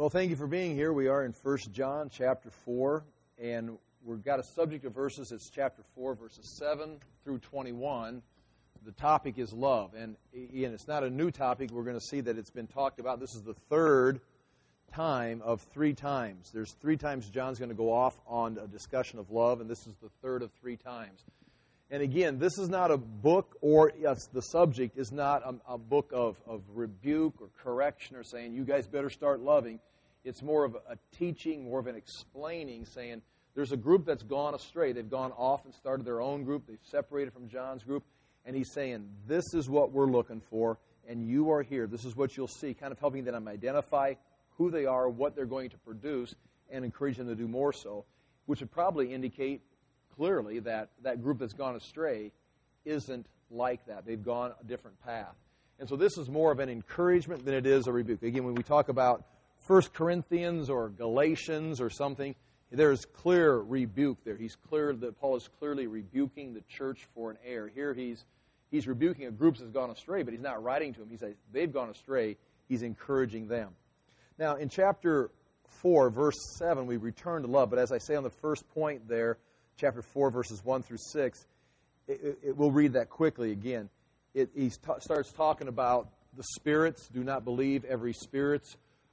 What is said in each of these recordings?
Well, thank you for being here. We are in 1 John chapter 4, and we've got a subject of verses. It's chapter 4, verses 7 through 21. The topic is love, and it's not a new topic. We're going to see that it's been talked about. This is the third time of 3 times. There's 3 times John's going to go off on a discussion of love, and this is the third of 3 times. And again, this is not a book, or the subject is not a book of rebuke or correction or saying, you guys better start loving. It's more of a teaching, more of an explaining, saying there's a group that's gone astray. They've gone off and started their own group. They've separated from John's group. And he's saying, this is what we're looking for, and you are here. This is what you'll see, kind of helping them identify who they are, what they're going to produce, and encourage them to do more so, which would probably indicate clearly that that group that's gone astray isn't like that. They've gone a different path. And so this is more of an encouragement than it is a rebuke. Again, when we talk about 1 Corinthians or Galatians or something, there's clear rebuke there. Paul is clearly rebuking the church for an error. Here he's rebuking a group that's gone astray, but he's not writing to them. He says they've gone astray. He's encouraging them. Now, in chapter 4, verse 7, we return to love. But as I say on the first point there, chapter 4, verses 1 through 6, we'll read that quickly again. He starts talking about the spirits. Do not believe every spirit,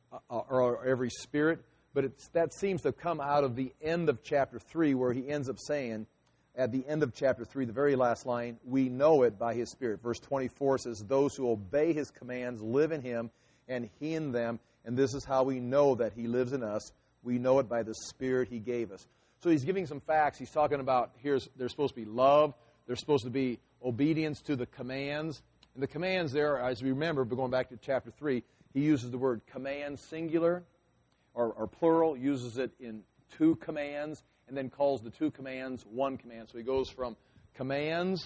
or every spirit. But that seems to come out of the end of chapter 3, where he ends up saying, at the end of chapter 3, the very last line, we know it by His Spirit. Verse 24 says, those who obey His commands live in Him, and He in them, and this is how we know that He lives in us. We know it by the Spirit He gave us. So he's giving some facts. He's talking about, there's supposed to be love. There's supposed to be obedience to the commands. And the commands there, as we remember, but going back to chapter 3, he uses the word command singular, or plural, uses it in 2 commands, and then calls the 2 commands 1 command. So he goes from command,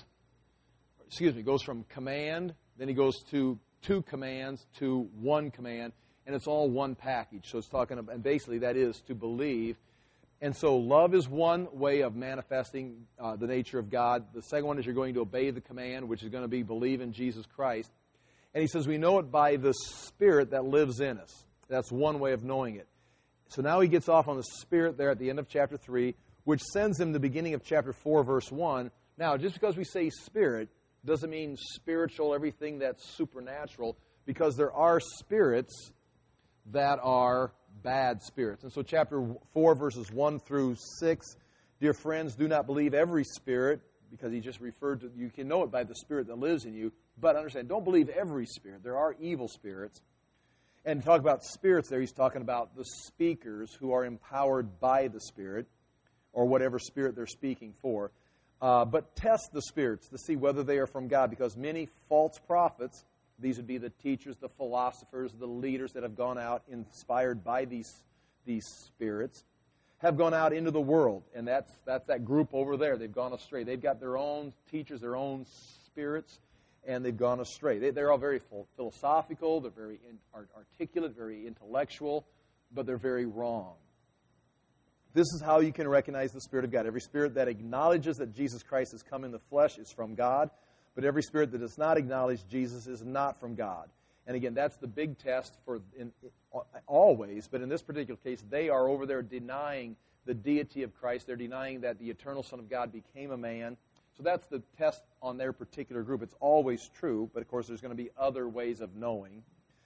then he goes to 2 commands to 1 command, and it's all one package. So it's talking about, and basically that is to believe. And so love is one way of manifesting the nature of God. The second one is you're going to obey the command, which is going to be believe in Jesus Christ. And he says we know it by the Spirit that lives in us. That's one way of knowing it. So now he gets off on the Spirit there at the end of chapter 3, which sends him to the beginning of chapter 4, verse 1. Now, just because we say Spirit doesn't mean spiritual, everything that's supernatural, because there are spirits that are bad spirits. And so chapter 4, verses 1 through 6, dear friends, do not believe every spirit, because he just referred to, you can know it by the Spirit that lives in you, but understand, don't believe every spirit. There are evil spirits. And to talk about spirits there, he's talking about the speakers who are empowered by the Spirit, or whatever spirit they're speaking for. But test the spirits to see whether they are from God, because many false prophets, these would be the teachers, the philosophers, the leaders that have gone out inspired by these spirits, have gone out into the world. And that's that group over there. They've gone astray. They've got their own teachers, their own spirits, and they've gone astray. They're all very philosophical. They're very articulate, very intellectual, but they're very wrong. This is how you can recognize the Spirit of God. Every spirit that acknowledges that Jesus Christ has come in the flesh is from God. But every spirit that does not acknowledge Jesus is not from God. And again, that's the big test always. But in this particular case, they are over there denying the deity of Christ. They're denying that the eternal Son of God became a man. So that's the test on their particular group. It's always true, but of course there's going to be other ways of knowing.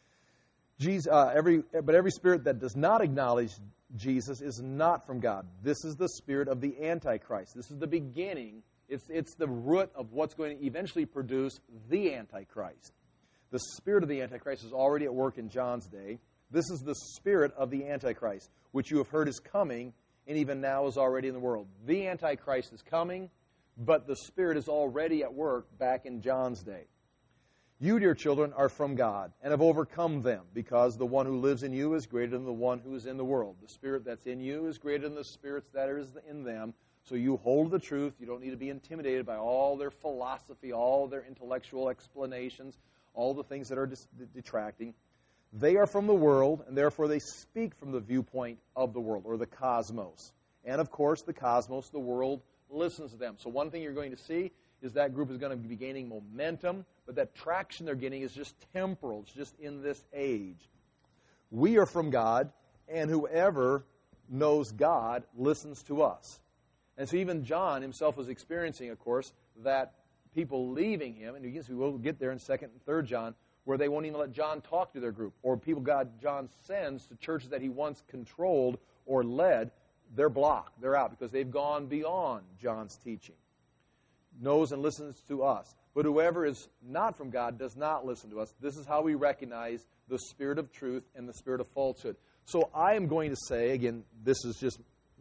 But every spirit that does not acknowledge Jesus is not from God. This is the spirit of the Antichrist. This is the beginning. It's the root of what's going to eventually produce the Antichrist. The spirit of the Antichrist is already at work in John's day. This is the spirit of the Antichrist, which you have heard is coming, and even now is already in the world. The Antichrist is coming, but the Spirit is already at work back in John's day. You, dear children, are from God, and have overcome them, because the one who lives in you is greater than the one who is in the world. The Spirit that's in you is greater than the spirits that are in them. So you hold the truth. You don't need to be intimidated by all their philosophy, all their intellectual explanations, all the things that are detracting. They are from the world, and therefore they speak from the viewpoint of the world, or the cosmos. And of course, the cosmos, the world, listens to them. So one thing you're going to see is that group is going to be gaining momentum, but that traction they're getting is just temporal. It's just in this age. We are from God, and whoever knows God listens to us. And so even John himself was experiencing, of course, that people leaving him, and you can see we'll get there in 2nd and 3rd John, where they won't even let John talk to their group, or people John sends to churches that he once controlled or led, they're blocked, they're out, because they've gone beyond John's teaching. Knows and listens to us. But whoever is not from God does not listen to us. This is how we recognize the spirit of truth and the spirit of falsehood. So I am going to say, again, this is just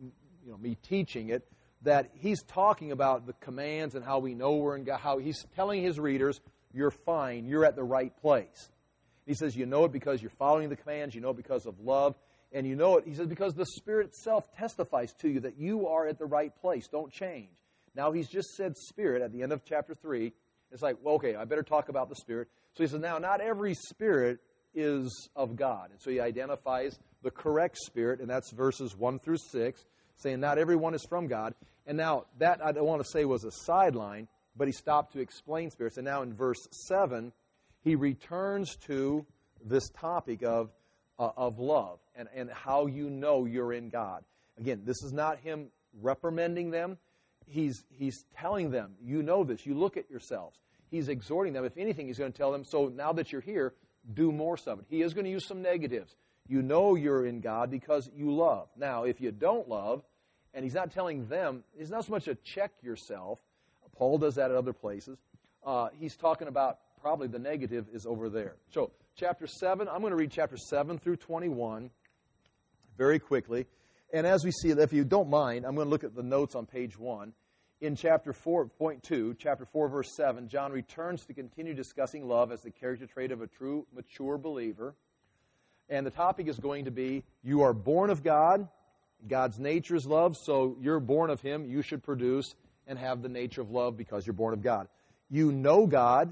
me teaching it, that he's talking about the commands and how we know we're in God, how he's telling his readers, you're fine, you're at the right place. He says you know it because you're following the commands, you know it because of love, and you know it, he says, because the Spirit itself testifies to you that you are at the right place. Don't change. Now, he's just said Spirit at the end of chapter 3. It's like, well, okay, I better talk about the Spirit. So he says, now, not every spirit is of God. And so he identifies the correct spirit, and that's verses 1 through 6, saying not everyone is from God. And now, that I don't want to say was a sideline, but he stopped to explain spirits. And now in verse 7, he returns to this topic of love and how you know you're in God. Again, this is not him reprimanding them. He's telling them, you know this, you look at yourselves. He's exhorting them. If anything, he's going to tell them, so now that you're here, do more of it. He is going to use some negatives. You know you're in God because you love. Now, if you don't love, and he's not telling them, it's not so much a check yourself. Paul does that at other places. He's talking about probably the negative is over there. So, chapter 7, I'm going to read chapter 7 through 21 very quickly. And as we see, if you don't mind, I'm going to look at the notes on page 1. In chapter 4.2, chapter 4, verse 7, John returns to continue discussing love as the character trait of a true, mature believer. And the topic is going to be, you are born of God. God's nature is love, so you're born of Him. You should produce and have the nature of love because you're born of God. You know God.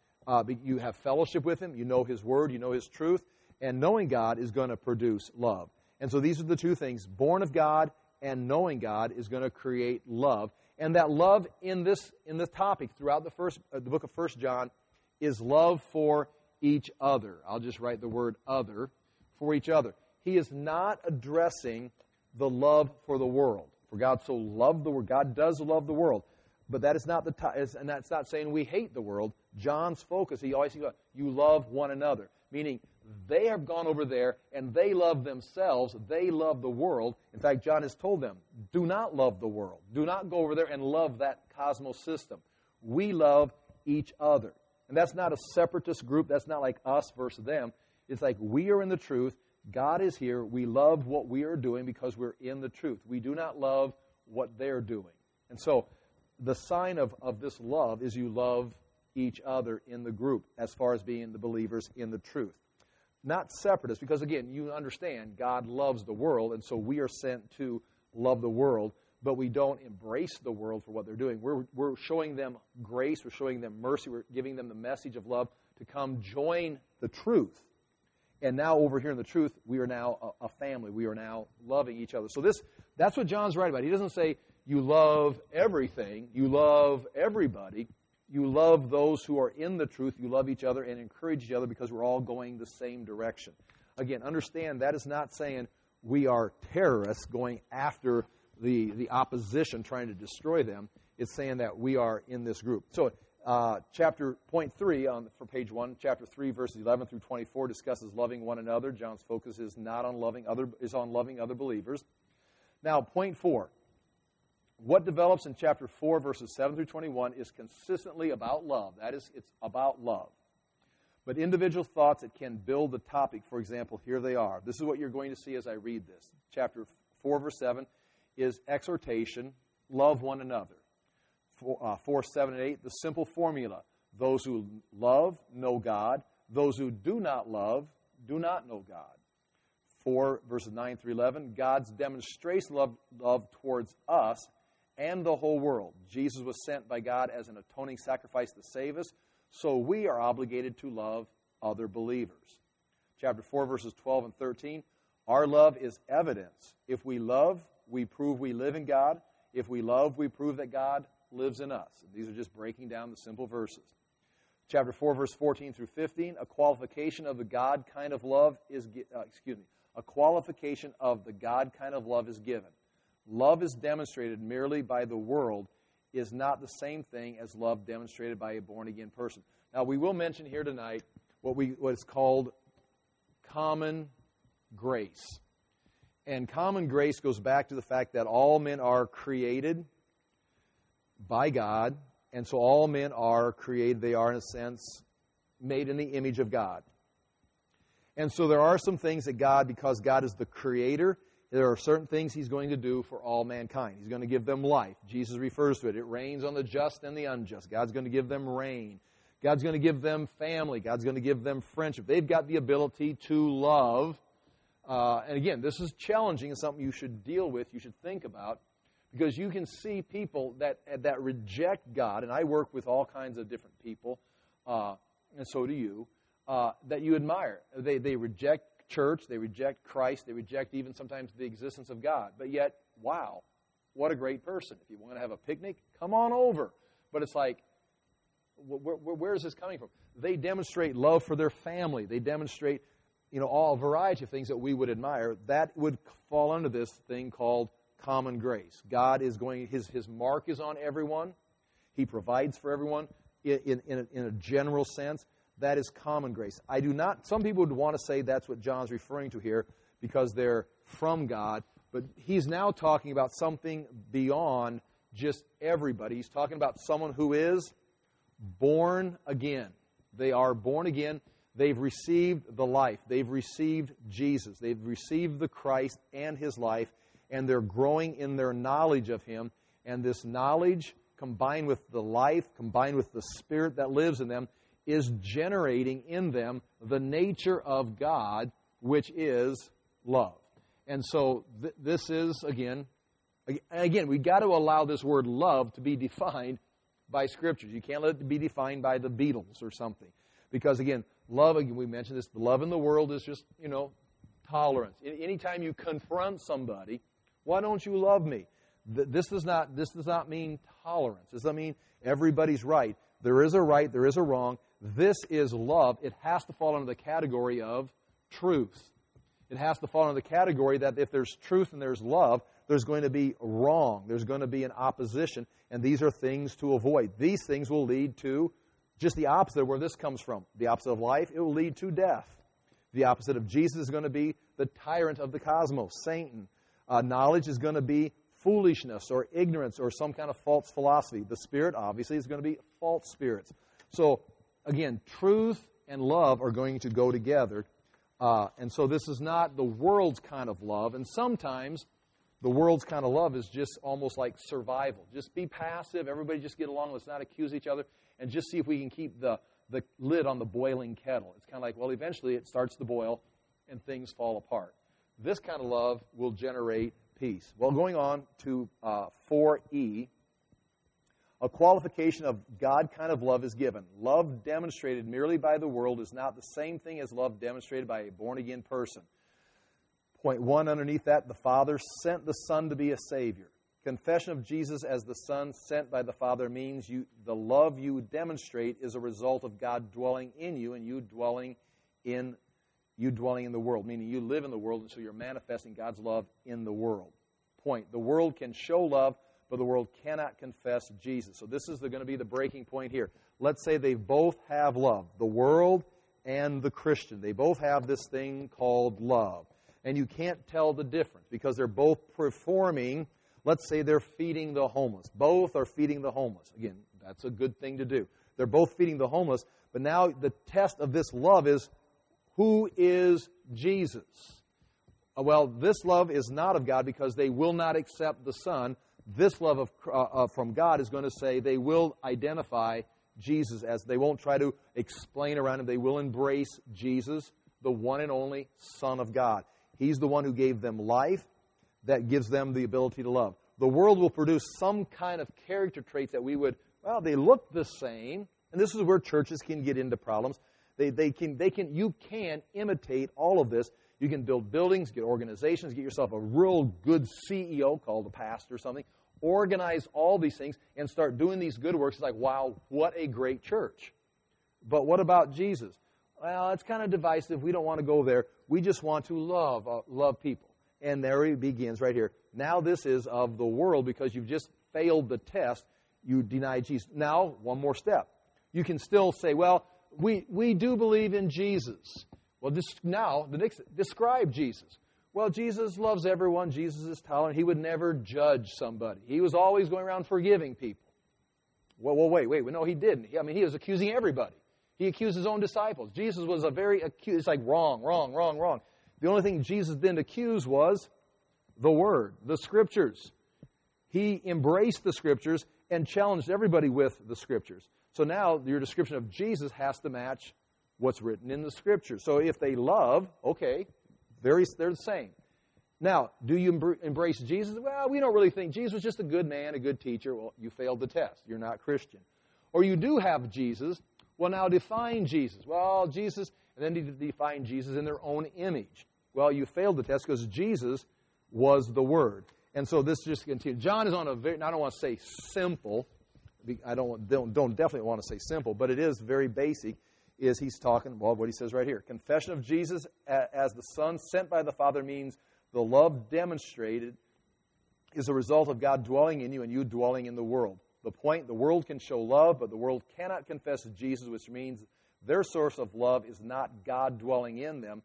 You have fellowship with Him. You know His Word. You know His truth. And knowing God is going to produce love. And so these are the two things. Born of God and knowing God is going to create love. And that love in this topic throughout the book of 1 John is love for each other. I'll just write the word other, for each other. He is not addressing the love for the world. For God so loved the world. God does love the world. But that is not and that's not saying we hate the world. John's focus, he always says, you love one another. Meaning, they have gone over there and they love themselves. They love the world. In fact, John has told them, do not love the world. Do not go over there and love that cosmos system. We love each other. And that's not a separatist group. That's not like us versus them. It's like we are in the truth. God is here. We love what we are doing because we're in the truth. We do not love what they're doing. And so the sign of this love is you love each other in the group as far as being the believers in the truth. Not separatists, because again, you understand God loves the world, and so we are sent to love the world, but we don't embrace the world for what they're doing. We're showing them grace, we're showing them mercy, we're giving them the message of love to come join the truth. And now over here in the truth, we are now a family. We are now loving each other. So that's what John's right about. He doesn't say you love everything, you love everybody. You love those who are in the truth. You love each other and encourage each other because we're all going the same direction. Again, understand that is not saying we are terrorists going after the opposition, trying to destroy them. It's saying that we are in this group. So chapter point 3 for page 1, chapter 3, verses 11 through 24 discusses loving one another. John's focus is not on loving other believers. Now, point 4. What develops in chapter 4, verses 7 through 21 is consistently about love. That is, it's about love. But individual thoughts that can build the topic, for example, here they are. This is what you're going to see as I read this. Chapter 4, verse 7 is exhortation, love one another. 4, 7, and 8, the simple formula. Those who love know God. Those who do not love do not know God. 4, verses 9 through 11, God's demonstration of love towards us and the whole world. Jesus was sent by God as an atoning sacrifice to save us, so we are obligated to love other believers. Chapter 4, verses 12 and 13, our love is evidence. If we love, we prove we live in God. If we love, we prove that God lives in us. These are just breaking down the simple verses. Chapter 4, verse 14 through 15, a qualification of the God kind of love is, a qualification of the God kind of love is given. Love is demonstrated merely by the world is not the same thing as love demonstrated by a born-again person. Now, we will mention here tonight what is called common grace. And common grace goes back to the fact that all men are created by God, and so all men are created, they are in a sense made in the image of God. And so there are some things that God, because God is the creator, there are certain things He's going to do for all mankind. He's going to give them life. Jesus refers to it. It rains on the just and the unjust. God's going to give them rain. God's going to give them family. God's going to give them friendship. They've got the ability to love. And again, this is challenging and something you should deal with, you should think about, because you can see people that reject God, and I work with all kinds of different people, and so do you, that you admire. They reject church, they reject Christ, they reject even sometimes the existence of God. But yet, wow, what a great person. If you want to have a picnic, come on over. But it's like, where is this coming from? They demonstrate love for their family. They demonstrate, all variety of things that we would admire. That would fall under this thing called common grace. God is going, His mark is on everyone. He provides for everyone in a general sense. That is common grace. Some people would want to say that's what John's referring to here because they're from God, but he's now talking about something beyond just everybody. He's talking about someone who is born again. They are born again. They've received the life. They've received Jesus. They've received the Christ and His life, and they're growing in their knowledge of Him. And this knowledge, combined with the life, combined with the Spirit that lives in them, is generating in them the nature of God, which is love. And so this is, again, we've got to allow this word love to be defined by Scriptures. You can't let it be defined by the Beatles or something. Because, again, love, we mentioned this, the love in the world is just, tolerance. Anytime you confront somebody, why don't you love me? This does not mean tolerance. This doesn't mean everybody's right. There is a right, there is a wrong. This is love. It has to fall under the category of truth. It has to fall under the category that if there's truth and there's love, there's going to be wrong. There's going to be an opposition, and these are things to avoid. These things will lead to just the opposite of where this comes from. The opposite of life, it will lead to death. The opposite of Jesus is going to be the tyrant of the cosmos, Satan. Knowledge is going to be foolishness or ignorance or some kind of false philosophy. The Spirit, obviously, is going to be false spirits. So, again, truth and love are going to go together. And so this is not the world's kind of love. And sometimes the world's kind of love is just almost like survival. Just be passive. Everybody just get along. Let's not accuse each other. And just see if we can keep the lid on the boiling kettle. It's kind of like, well, eventually it starts to boil and things fall apart. This kind of love will generate peace. Well, going on to 4E, a qualification of God kind of love is given. Love demonstrated merely by the world is not the same thing as love demonstrated by a born-again person. Point 1 underneath that, the Father sent the Son to be a Savior. Confession of Jesus as the Son sent by the Father means the love you demonstrate is a result of God dwelling in you and you dwelling in the world, meaning you live in the world and so you're manifesting God's love in the world. Point, the world can show love, but the world cannot confess Jesus. So this is going to be the breaking point here. Let's say they both have love, the world and the Christian. They both have this thing called love. And you can't tell the difference because they're both performing. Let's say they're feeding the homeless. Both are feeding the homeless. Again, that's a good thing to do. They're both feeding the homeless. But now the test of this love is, who is Jesus? Well, this love is not of God because they will not accept the Son. This love from God is going to say they will identify Jesus as they won't try to explain around him. They will embrace Jesus, the one and only Son of God. He's the one who gave them life that gives them the ability to love. The world will produce some kind of character traits that they look the same, and this is where churches can get into problems. You can imitate all of this. You can build buildings, get organizations, get yourself a real good CEO called a pastor or something, organize all these things, and start doing these good works. It's like, wow, what a great church. But what about Jesus? Well, it's kind of divisive. We don't want to go there. We just want to love people. And there it begins right here. Now this is of the world because you've just failed the test. You deny Jesus. Now, one more step. You can still say, well, we do believe in Jesus. Well, describe Jesus. Well, Jesus loves everyone. Jesus is tolerant. He would never judge somebody. He was always going around forgiving people. Well, wait. No, he didn't. He was accusing everybody. He accused his own disciples. Jesus was it's like wrong. The only thing Jesus didn't accuse was the Word, the Scriptures. He embraced the Scriptures and challenged everybody with the Scriptures. So now your description of Jesus has to match what's written in the Scriptures. So if they love, okay, they're the same. Now, do you embrace Jesus? Well, we don't really think Jesus was just a good man, a good teacher. Well, you failed the test. You're not Christian. Or you do have Jesus. Well, now define Jesus. Well, Jesus, and then you define Jesus in their own image. Well, you failed the test because Jesus was the Word. And so this just continues. John is on a very, I don't want to say simple. I don't definitely want to say simple, but it is very basic. Is he's talking, well, what he says right here. Confession of Jesus as the Son sent by the Father means the love demonstrated is a result of God dwelling in you and you dwelling in the world. The point, the world can show love, but the world cannot confess Jesus, which means their source of love is not God dwelling in them,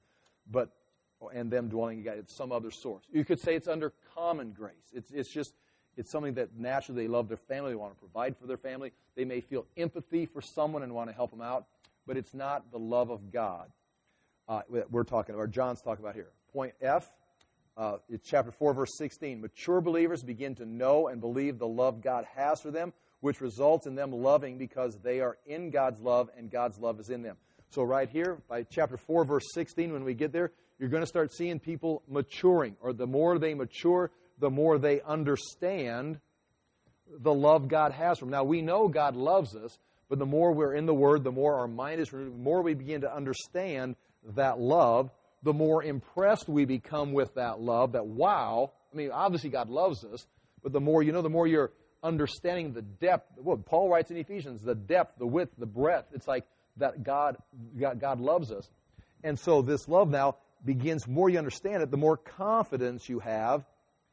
and them dwelling in God. It's some other source. You could say it's under common grace. It's something that naturally they love their family. They want to provide for their family. They may feel empathy for someone and want to help them out, but it's not the love of God we're talking about, or John's talking about here. Point F, it's chapter 4, verse 16. Mature believers begin to know and believe the love God has for them, which results in them loving because they are in God's love and God's love is in them. So right here, by chapter 4, verse 16, when we get there, you're going to start seeing people maturing, or the more they mature, the more they understand the love God has for them. Now, we know God loves us, but the more we're in the Word, the more our mind is renewed, the more we begin to understand that love, the more impressed we become with that love, that wow, obviously God loves us, but the more you know, the more you're understanding the depth. What Paul writes in Ephesians, the depth, the width, the breadth. It's like that God loves us. And so this love now begins, the more you understand it, the more confidence you have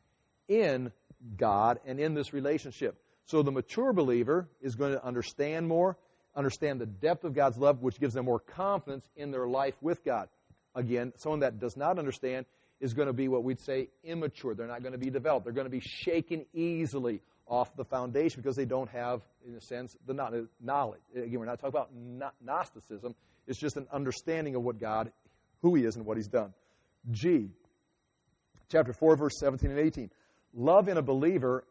in God and in this relationship. So the mature believer is going to understand more, understand the depth of God's love, which gives them more confidence in their life with God. Again, someone that does not understand is going to be what we'd say immature. They're not going to be developed. They're going to be shaken easily off the foundation because they don't have, in a sense, the knowledge. Again, we're not talking about Gnosticism. It's just an understanding of what God, who He is and what He's done. G, chapter 4, verse 17 and 18. Love in a believer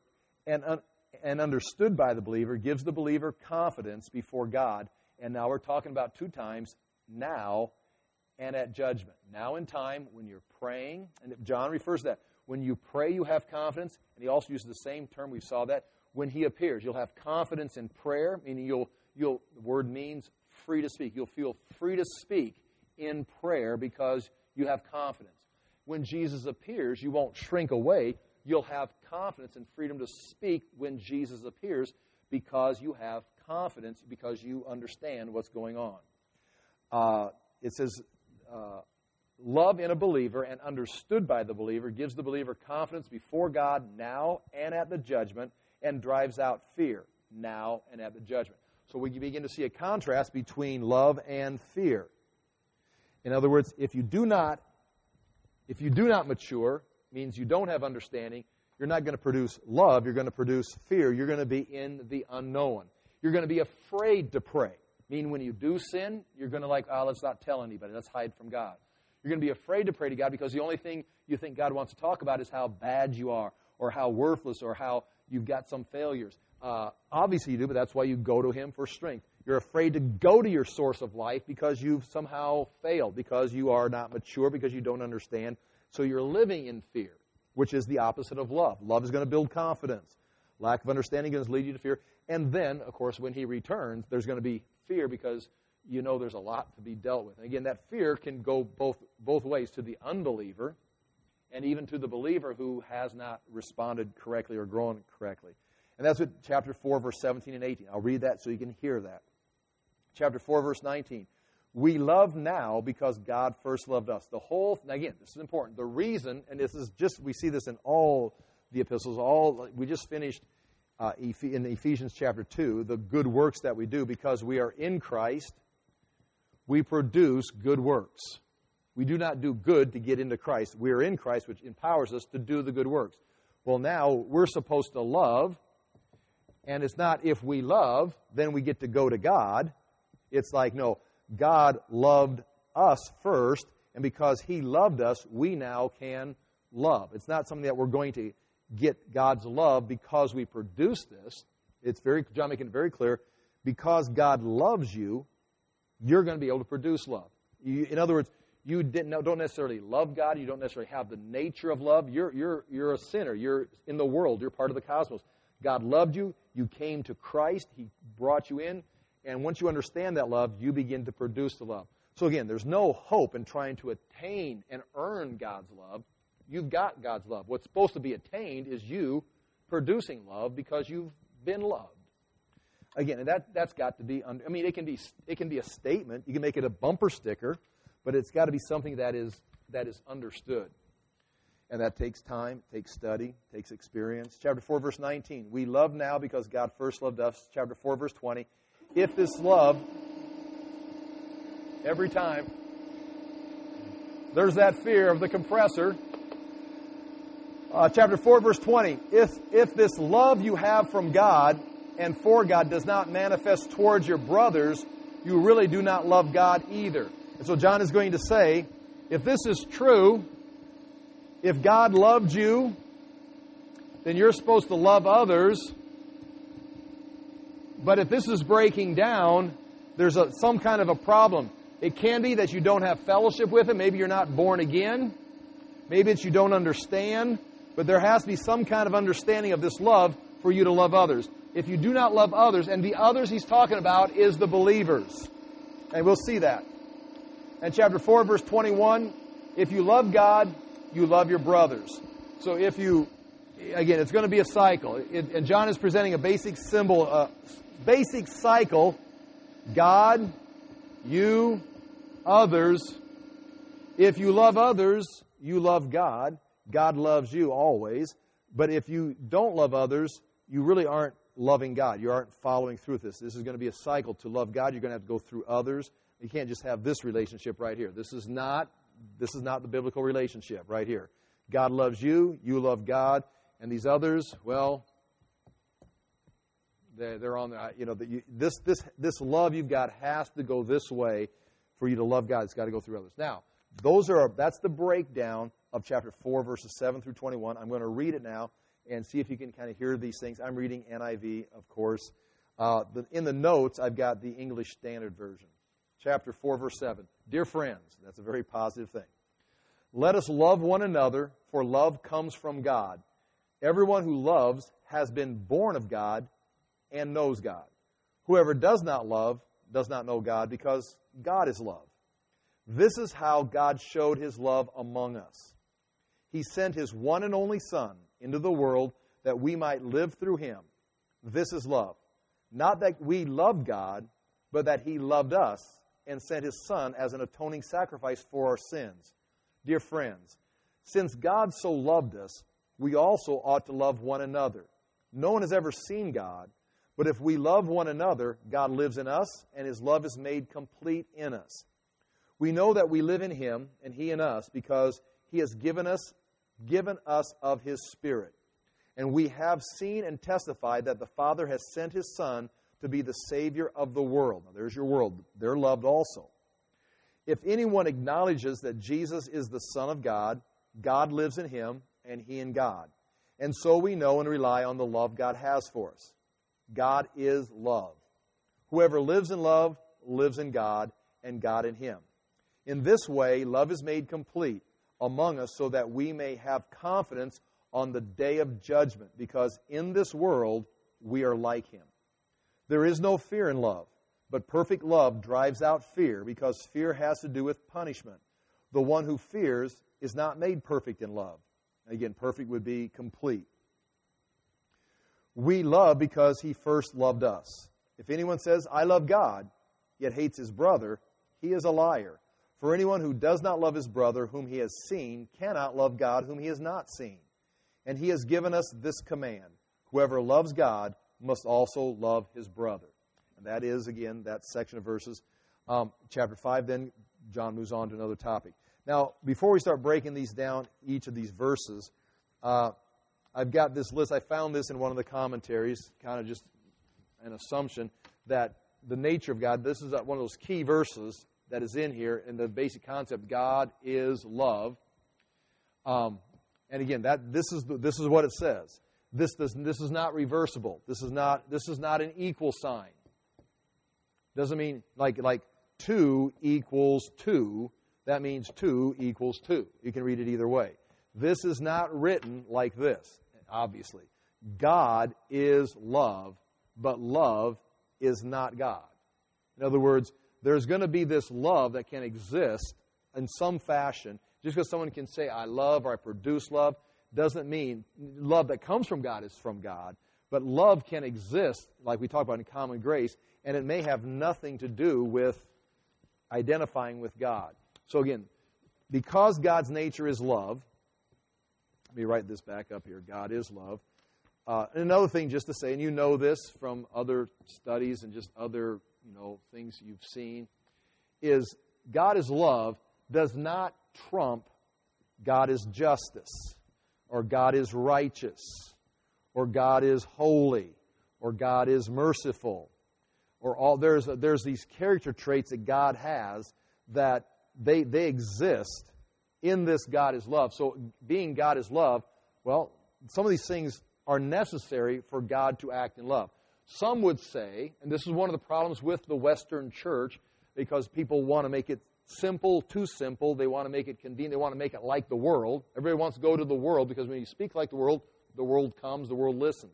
and understood by the believer gives the believer confidence before God. And now we're talking about 2 times, now and at judgment. Now in time, when you're praying, and John refers to that. When you pray, you have confidence, and he also uses the same term, we saw that. When He appears, you'll have confidence in prayer, meaning the word means free to speak. You'll feel free to speak in prayer because you have confidence. When Jesus appears, you won't shrink away. You'll have confidence and freedom to speak when Jesus appears because you have confidence, because you understand what's going on. It says, love in a believer and understood by the believer gives the believer confidence before God now and at the judgment and drives out fear now and at the judgment. So we begin to see a contrast between love and fear. In other words, if you do not mature, means you don't have understanding, you're not going to produce love, you're going to produce fear. You're going to be in the unknown. You're going to be afraid to pray. Meaning when you do sin, you're going to let's not tell anybody, let's hide from God. You're going to be afraid to pray to God because the only thing you think God wants to talk about is how bad you are or how worthless or how you've got some failures. Obviously you do, but that's why you go to Him for strength. You're afraid to go to your source of life because you've somehow failed, because you are not mature, because you don't understand. So you're living in fear, which is the opposite of love. Love is going to build confidence. Lack of understanding is going to lead you to fear. And then, of course, when He returns, there's going to be fear because you know there's a lot to be dealt with. And again, that fear can go both ways, to the unbeliever and even to the believer who has not responded correctly or grown correctly. And that's what chapter 4, verse 17 and 18. I'll read that so you can hear that. Chapter 4, verse 19. We love now because God first loved us. Again, this is important. The reason, and this is just, we see this in all the epistles, we just finished in Ephesians chapter 2, the good works that we do. Because we are in Christ, we produce good works. We do not do good to get into Christ. We are in Christ, which empowers us to do the good works. Well, now we're supposed to love, and it's not if we love, then we get to go to God. It's like, no, God loved us first, and because He loved us, we now can love. It's not something that we're going to get God's love because we produce this. John making it very clear, because God loves you, you're going to be able to produce love. In other words, you don't necessarily love God. You don't necessarily have the nature of love. You're a sinner. You're in the world. You're part of the cosmos. God loved you. You came to Christ. He brought you in. And once you understand that love, you begin to produce the love. So again, there's no hope in trying to attain and earn God's love. You've got God's love. What's supposed to be attained is you producing love because you've been loved. Again, and that's got to be, it can be a statement. You can make it a bumper sticker, but it's got to be something that is understood. And that takes time, takes study, takes experience. Chapter 4, verse 19. We love now because God first loved us. Chapter 4, verse 20. If this love, every time, there's that fear of the compressor. Chapter 4, verse 20. If this love you have from God and for God does not manifest towards your brothers, you really do not love God either. And so John is going to say, if this is true, if God loved you, then you're supposed to love others. But if this is breaking down, there's some kind of a problem. It can be that you don't have fellowship with Him. Maybe you're not born again. Maybe it's you don't understand. But there has to be some kind of understanding of this love for you to love others. If you do not love others, and the others he's talking about is the believers. And we'll see that. And chapter 4, verse 21, if you love God, you love your brothers. So if you, again, it's going to be a cycle. And John is presenting a basic symbol, basic cycle. God, you, others. If you love others, you love God. God loves you always. But if you don't love others, you really aren't loving God. You aren't following through with this. This is going to be a cycle. To love God, you're going to have to go through others. You can't just have this relationship right here. This is not the biblical relationship right here. God loves you, you love God, and these others, well, they're on the, this love you've got has to go this way for you to love God. It's got to go through others. Now, that's the breakdown of chapter 4, verses 7 through 21. I'm going to read it now and see if you can kind of hear these things. I'm reading NIV, of course. In the notes, I've got the English Standard Version. Chapter 4, verse 7. Dear friends, that's a very positive thing. Let us love one another, for love comes from God. Everyone who loves has been born of God and knows God. Whoever does not love does not know God, because God is love. This is how God showed His love among us. He sent His one and only Son into the world that we might live through Him. This is love. Not that we loved God, but that He loved us and sent His Son as an atoning sacrifice for our sins. Dear friends, since God so loved us, we also ought to love one another. No one has ever seen God, but if we love one another, God lives in us, and His love is made complete in us. We know that we live in Him, and He in us, because He has given us of His Spirit. And we have seen and testified that the Father has sent His Son to be the Savior of the world. Now, there's your world. They're loved also. If anyone acknowledges that Jesus is the Son of God, God lives in Him, and He in God. And so we know and rely on the love God has for us. God is love. Whoever lives in love lives in God, and God in him. In this way, love is made complete among us, so that we may have confidence on the day of judgment, because in this world we are like Him. There is no fear in love, but perfect love drives out fear, because fear has to do with punishment. The one who fears is not made perfect in love. Again, perfect would be complete. We love because He first loved us. If anyone says, I love God, yet hates his brother, he is a liar. For anyone who does not love his brother whom he has seen cannot love God whom he has not seen. And he has given us this command: whoever loves God must also love his brother. And that is, again, that section of verses. Chapter 5, then John moves on to another topic. Now, before we start breaking these down, each of these verses, I've got this list. I found this in one of the commentaries, kind of just an assumption that the nature of God, this is one of those key verses that is in here, and the basic concept, God is love. And again, this is what it says. This is not reversible. This is not an equal sign. Doesn't mean like 2 equals 2. That means 2 equals 2. You can read it either way. This is not written like this, obviously. God is love, but love is not God. In other words, there's going to be this love that can exist in some fashion. Just because someone can say, I love or I produce love, doesn't mean love that comes from God is from God. But love can exist, like we talked about in common grace, and it may have nothing to do with identifying with God. So again, because God's nature is love, let me write this back up here. God is love. And another thing just to say, and you know this from other studies and just other things you've seen, is God is love does not trump God is justice, or God is righteous, or God is holy, or God is merciful, or all there's these character traits that God has that they exist in this God is love. So being God is love, well, some of these things are necessary for God to act in love. Some would say, and this is one of the problems with the Western church, because people want to make it simple, too simple. They want to make it convenient. They want to make it like the world. Everybody wants to go to the world, because when you speak like the world comes, the world listens.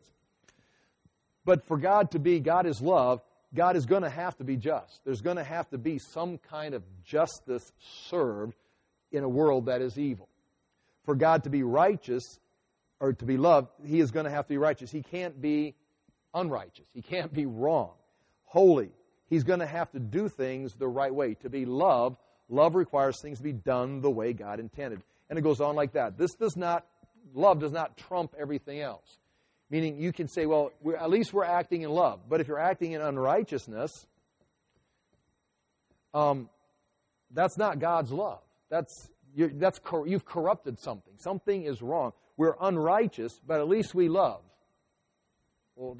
But for God to be God is love, God is going to have to be just. There's going to have to be some kind of justice served in a world that is evil. For God to be righteous, or to be loved, He is going to have to be righteous. He can't be unrighteous. He can't be wrong. Holy. He's going to have to do things the right way. To be loved, love requires things to be done the way God intended. And it goes on like that. Love does not trump everything else. Meaning you can say, well, at least we're acting in love. But if you're acting in unrighteousness, that's not God's love. You've corrupted something. Something is wrong. We're unrighteous, but at least we love. Well,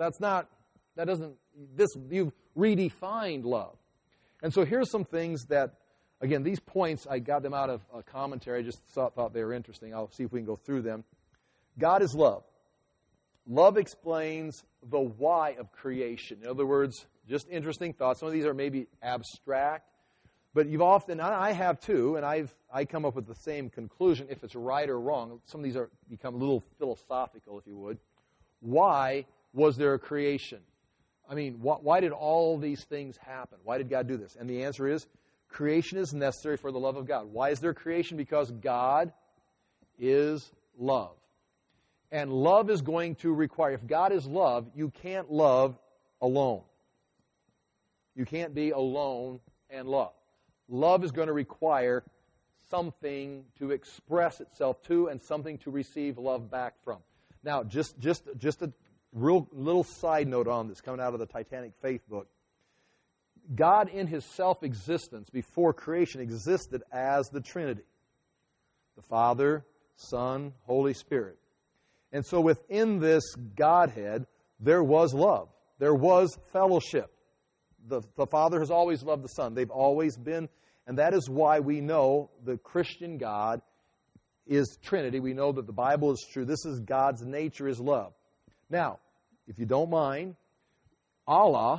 you've redefined love. And so here's some things that, again, these points, I got them out of a commentary. I just thought they were interesting. I'll see if we can go through them. God is love. Love explains the why of creation. In other words, just interesting thoughts. Some of these are maybe abstract, but I have too, and I come up with the same conclusion if it's right or wrong. Some of these become a little philosophical, if you would. Why was there a creation? I mean, why did all these things happen? Why did God do this? And the answer is, creation is necessary for the love of God. Why is there creation? Because God is love. And love is going to require, if God is love, you can't love alone. You can't be alone and love. Love is going to require something to express itself to and something to receive love back from. Now, just a real little side note on this, coming out of the Titanic Faith book. God in His self-existence before creation existed as the Trinity. The Father, Son, Holy Spirit. And so within this Godhead, there was love. There was fellowship. The Father has always loved the Son. They've always been, and that is why we know the Christian God is Trinity. We know that the Bible is true. This is God's nature is love. Now, if you don't mind, Allah,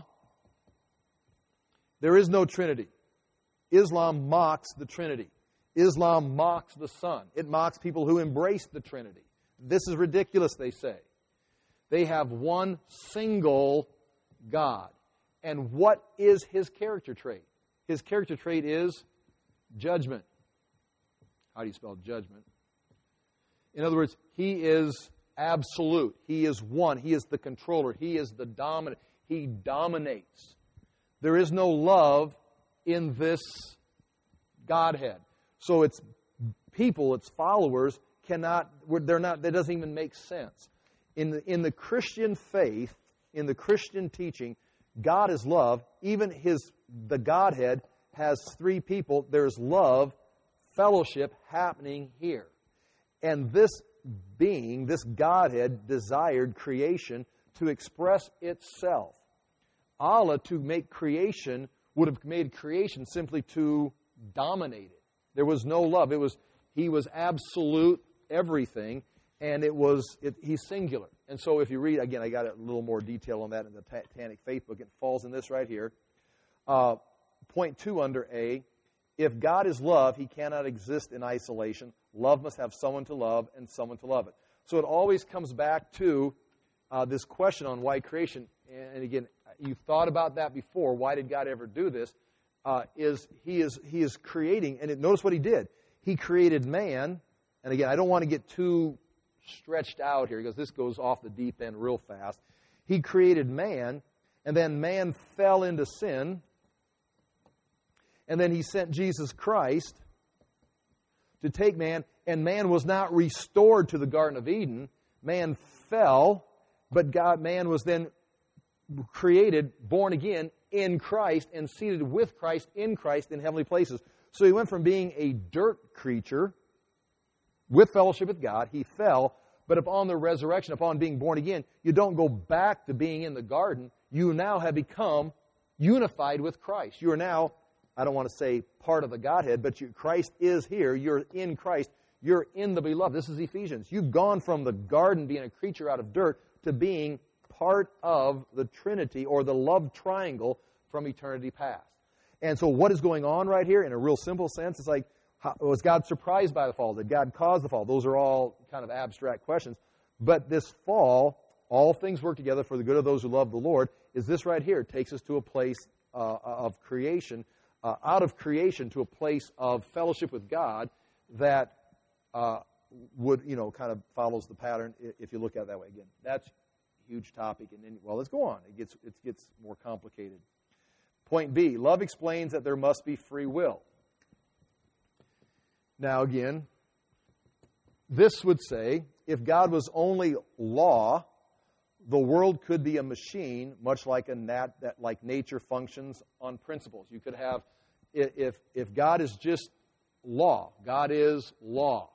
there is no Trinity. Islam mocks the Trinity. Islam mocks the Son. It mocks people who embrace the Trinity. This is ridiculous, they say. They have one single God. And what is His character trait? His character trait is judgment. How do you spell judgment? In other words, He is absolute. He is one. He is the controller. He is the dominant. He dominates. There is no love in this Godhead. So its people, its followers, that doesn't even make sense. In the Christian faith, in the Christian teaching, God is love. Even the Godhead has three people. There's love, fellowship happening here. And this being, this Godhead, desired creation to express itself. Allah, to make creation, would have made creation simply to dominate it. There was no love. He was absolute everything, and he's singular. And so if you read, again, I got a little more detail on that in the Titanic Faith book. It falls in this right here. Point 2 under A, if God is love, He cannot exist in isolation. Love must have someone to love and someone to love it. So it always comes back to this question on why creation. And again, you've thought about that before. Why did God ever do this? He is creating, and notice what He did. He created man, and again, I don't want to get too stretched out here because this goes off the deep end real fast. He created man, and then man fell into sin, and then He sent Jesus Christ to take man, and man was not restored to the Garden of Eden. Man fell, but man was then created, born again in Christ, and seated with Christ in heavenly places. So he went from being a dirt creature with fellowship with God. He fell, but upon the resurrection, upon being born again, you don't go back to being in the garden. You now have become unified with Christ. You are now, I don't want to say part of the Godhead, but Christ is here. You're in Christ. You're in the beloved. This is Ephesians. You've gone from the garden, being a creature out of dirt, to being part of the Trinity, or the love triangle from eternity past. And so what is going on right here, in a real simple sense, it's like, was God surprised by the fall? Did God cause the fall? Those are all kind of abstract questions. But this fall, all things work together for the good of those who love the Lord, is this right here. It takes us to a place of creation, out of creation to a place of fellowship with God that would, kind of follows the pattern if you look at it that way. Again, that's a huge topic. And then, let's go on. It gets more complicated. Point B, love explains that there must be free will. Now again, this would say, if God was only law, the world could be a machine, much like like nature functions on principles. You could have, if God is just law, God is law.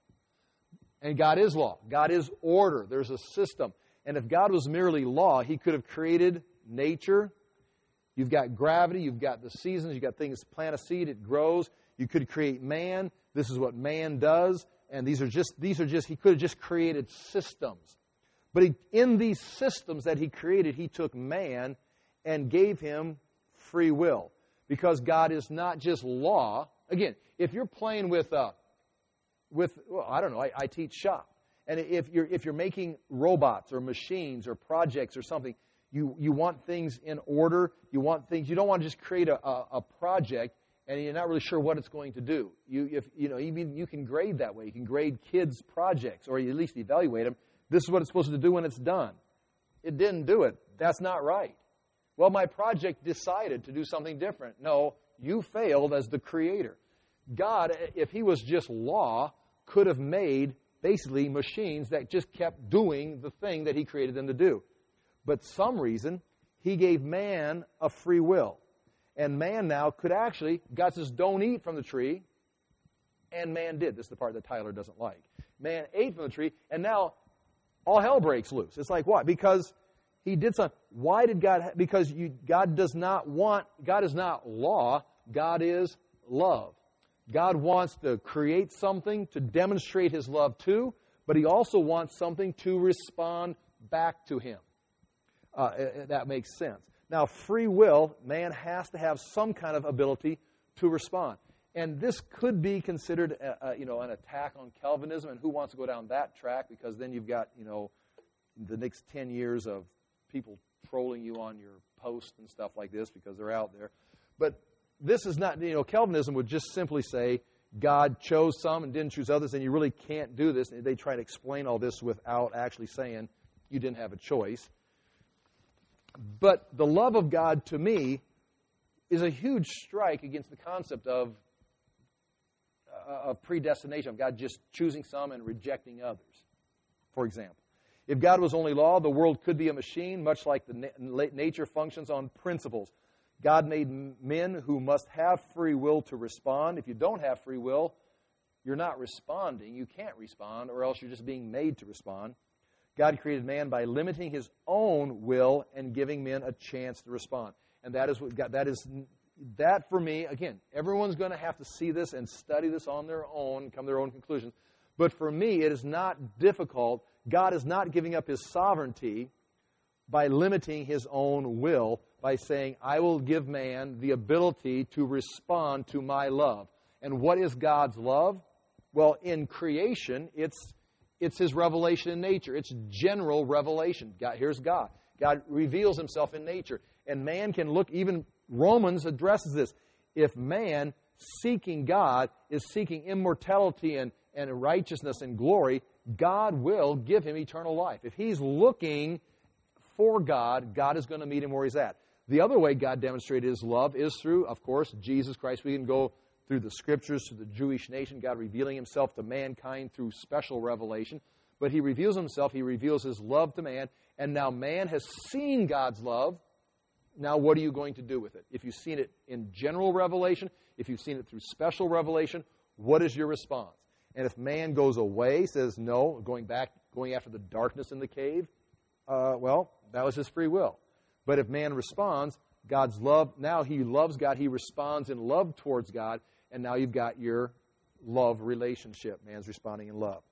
And God is law. God is order. There's a system. And if God was merely law, He could have created nature. You've got gravity, you've got the seasons, you've got things, plant a seed, it grows. You could create man. This is what man does. And these are just, He could have just created systems. But in these systems that He created, He took man and gave him free will. Because God is not just law. Again, if you're playing with I don't know, I teach shop. And if you're making robots or machines or projects or something, you want things in order. You don't want to just create a project and you're not really sure what it's going to do. You can grade that way. You can grade kids' projects, or you at least evaluate them. This is what it's supposed to do when it's done. It didn't do it. That's not right. Well, my project decided to do something different. No, you failed as the creator. God, if He was just law, could have made basically machines that just kept doing the thing that He created them to do. But some reason, He gave man a free will. And man now could actually, God says, don't eat from the tree. And man did. This is the part that Tyler doesn't like. Man ate from the tree, and now all hell breaks loose. It's like, what? Because he did something. Why did God? Because God is not law. God is love. God wants to create something to demonstrate His love to, but He also wants something to respond back to Him. That makes sense. Now, free will, man has to have some kind of ability to respond. And this could be considered an attack on Calvinism, and who wants to go down that track? Because then you've got, the next 10 years of people trolling you on your posts and stuff like this because they're out there. But this is not, Calvinism would just simply say God chose some and didn't choose others, and you really can't do this. And they try to explain all this without actually saying you didn't have a choice. But the love of God, to me, is a huge strike against the concept of of predestination, of God just choosing some and rejecting others, for example. If God was only law, the world could be a machine, much like the nature functions on principles. God made men who must have free will to respond. If you don't have free will, you're not responding. You can't respond, or else you're just being made to respond. God created man by limiting his own will and giving men a chance to respond. And that is what God, that for me, again, everyone's going to have to see this and study this on their own, come to their own conclusions. But for me, it is not difficult. God is not giving up his sovereignty by limiting his own will, by saying, I will give man the ability to respond to my love. And what is God's love? Well, in creation, it's his revelation in nature. It's general revelation. Here's God. God reveals himself in nature. And man can look, even Romans addresses this. If man seeking God is seeking immortality and righteousness and glory, God will give him eternal life. If he's looking for God, God is going to meet him where he's at. The other way God demonstrated his love is through, of course, Jesus Christ. We can go through the Scriptures, to the Jewish nation, God revealing himself to mankind through special revelation. But he reveals himself, he reveals his love to man, and now man has seen God's love. Now what are you going to do with it? If you've seen it in general revelation, if you've seen it through special revelation, what is your response? And if man goes away, says no, going after the darkness in the cave, well, that was his free will. But if man responds, God's love, now he loves God, he responds in love towards God, and now you've got your love relationship. Man's responding in love.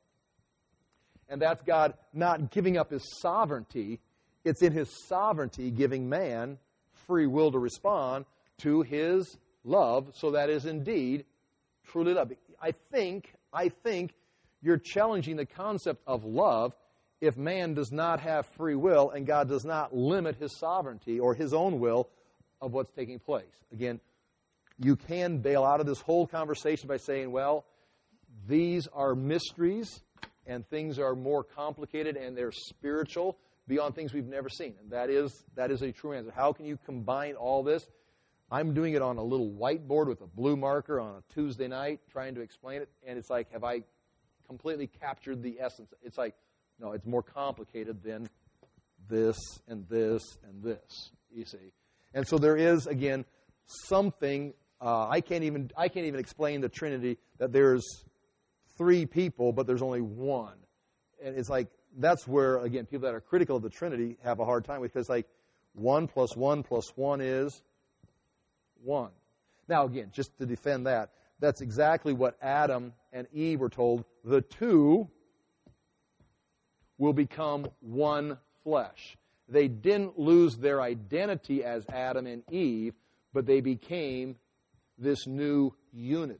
And that's God not giving up his sovereignty. It's in his sovereignty giving man free will to respond to his love, so that is indeed truly love. I think you're challenging the concept of love if man does not have free will and God does not limit his sovereignty or his own will of what's taking place. Again, you can bail out of this whole conversation by saying, well, these are mysteries and things are more complicated and they're spiritual beyond things we've never seen. And that is a true answer. How can you combine all this? I'm doing it on a little whiteboard with a blue marker on a Tuesday night trying to explain it, and it's like, have I completely captured the essence? It's like, no, it's more complicated than this and this and this, you see. And so there is, again, something, I can't even explain the Trinity, that there's three people, but there's only one. And it's like, that's where, again, people that are critical of the Trinity have a hard time with, because like 1 + 1 + 1 is 1. Now, again, just to defend that, that's exactly what Adam and Eve were told. The two will become one flesh. They didn't lose their identity as Adam and Eve, but they became this new unit,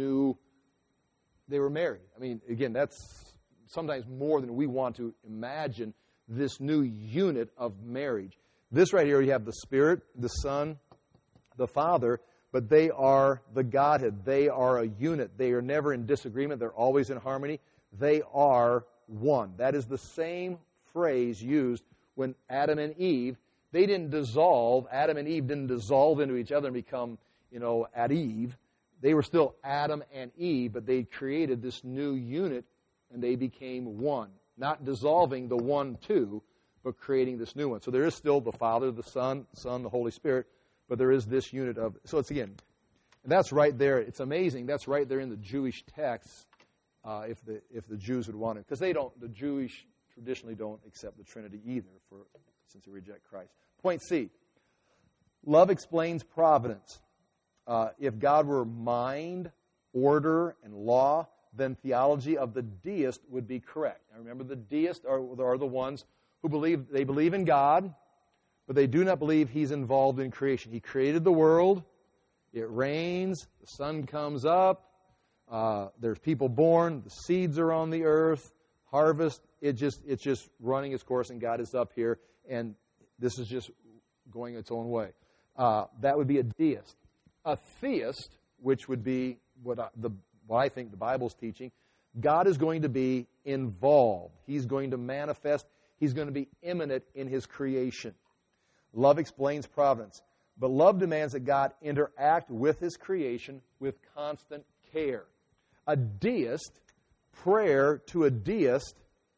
they were married. I mean, again, that's sometimes more than we want to imagine, this new unit of marriage. This right here, you have the Spirit, the Son, the Father, but they are the Godhead. They are a unit. They are never in disagreement. They're always in harmony. They are one. That is the same phrase used when Adam and Eve, they didn't dissolve. Adam and Eve didn't dissolve into each other and become, at Eve. They were still Adam and Eve, but they created this new unit and they became one. Not dissolving the 1, 2, but creating this new one. So there is still the Father, the Son, the Holy Spirit, but there is this unit of, so it's again, that's right there. It's amazing. That's right there in the Jewish text, if the Jews would want it. Because the Jewish traditionally don't accept the Trinity either, since they reject Christ. Point C, love explains providence. If God were mind, order, and law, then theology of the deist would be correct. Now remember, the deists are the ones who believe in God, but they do not believe He's involved in creation. He created the world. It rains. The sun comes up. There's people born. The seeds are on the earth. Harvest. It's just running its course, and God is up here, and this is just going its own way. That would be a deist. A theist, which would be what I think the Bible's teaching, God is going to be involved. He's going to manifest. He's going to be immanent in His creation. Love explains providence. But love demands that God interact with His creation with constant care. A deist, prayer to a deist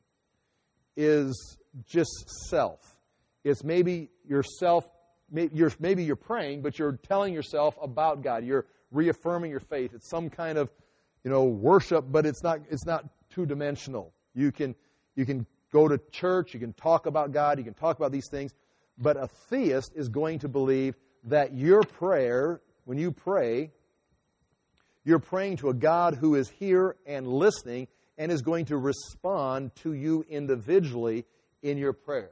is just self. It's maybe yourself, maybe you're praying, but you're telling yourself about God. You're reaffirming your faith. It's some kind of, worship, but it's not two-dimensional. You can go to church, you can talk about God, you can talk about these things, but a theist is going to believe that your prayer, when you pray, you're praying to a God who is here and listening and is going to respond to you individually in your prayer.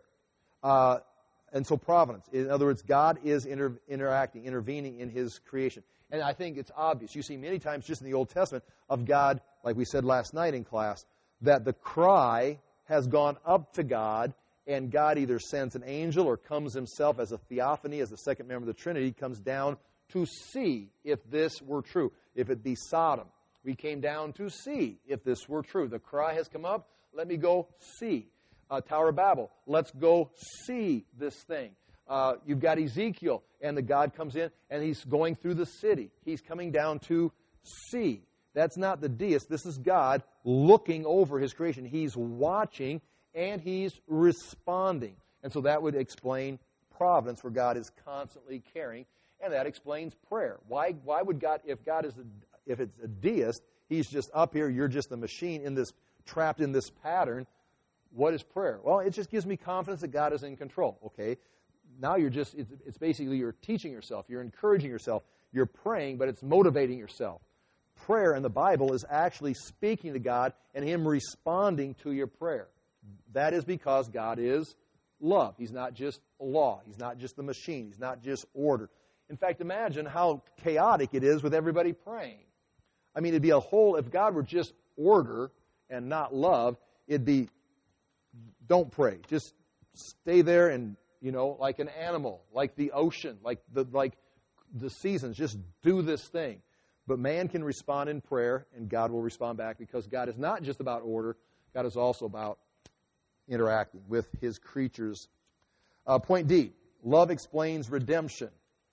And so providence. In other words, God is intervening in His creation. And I think it's obvious. You see many times just in the Old Testament of God, like we said last night in class, that the cry has gone up to God, and God either sends an angel or comes Himself as a theophany, as the second member of the Trinity, comes down to see if this were true. If it be Sodom, we came down to see if this were true. The cry has come up, let me go see. Tower of Babel, let's go see this thing. You've got Ezekiel, and the God comes in, and He's going through the city. He's coming down to see. That's not the deist. This is God looking over His creation. He's watching, and He's responding. And so that would explain providence, where God is constantly caring, and that explains prayer. Why would God, if it's a deist, He's just up here, you're just a machine trapped in this pattern. What is prayer? Well, it just gives me confidence that God is in control. Okay, now it's basically you're teaching yourself, you're encouraging yourself, you're praying, but it's motivating yourself. Prayer in the Bible is actually speaking to God and Him responding to your prayer. That is because God is love. He's not just law. He's not just the machine. He's not just order. In fact, imagine how chaotic it is with everybody praying. I mean, it'd be if God were just order and not love, it'd be, don't pray. Just stay there and, like an animal, like the ocean, like the seasons. Just do this thing. But man can respond in prayer, and God will respond back, because God is not just about order. God is also about interacting with His creatures. Point D, love explains redemption.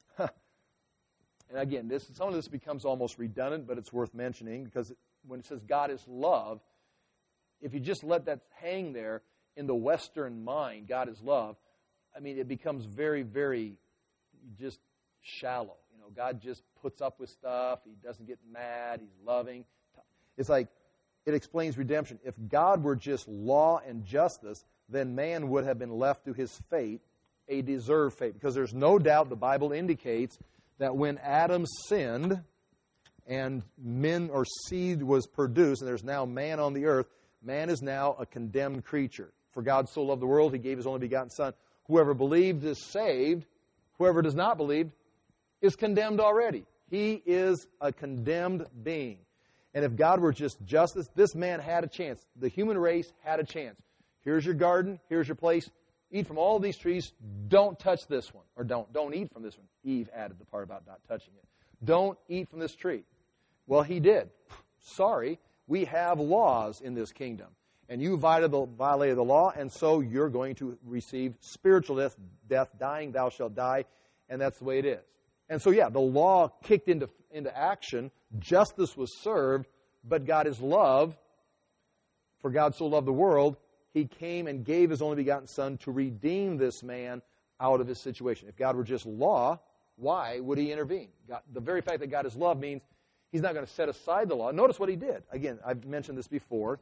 And again, some of this becomes almost redundant, but it's worth mentioning, because when it says God is love, if you just let that hang there in the Western mind, God is love, I mean, it becomes very, very just shallow. God just puts up with stuff. He doesn't get mad. He's loving. It's like it explains redemption. If God were just law and justice, then man would have been left to his fate, a deserved fate. Because there's no doubt the Bible indicates that when Adam sinned and men or seed was produced, and there's now man on the earth, man is now a condemned creature. For God so loved the world, He gave His only begotten Son. Whoever believed is saved. Whoever does not believe is condemned already. He is a condemned being. And if God were just justice, this man had a chance. The human race had a chance. Here's your garden. Here's your place. Eat from all these trees. Don't touch this one. Or don't eat from this one. Eve added the part about not touching it. Don't eat from this tree. Well, he did. Sorry, we have laws in this kingdom. And you violated the law, and so you're going to receive spiritual death, dying, thou shalt die, and that's the way it is. And so, the law kicked into action, justice was served, but God is love. For God so loved the world, He came and gave His only begotten Son to redeem this man out of his situation. If God were just law, why would He intervene? The very fact that God is love means He's not going to set aside the law. Notice what He did. Again, I've mentioned this before,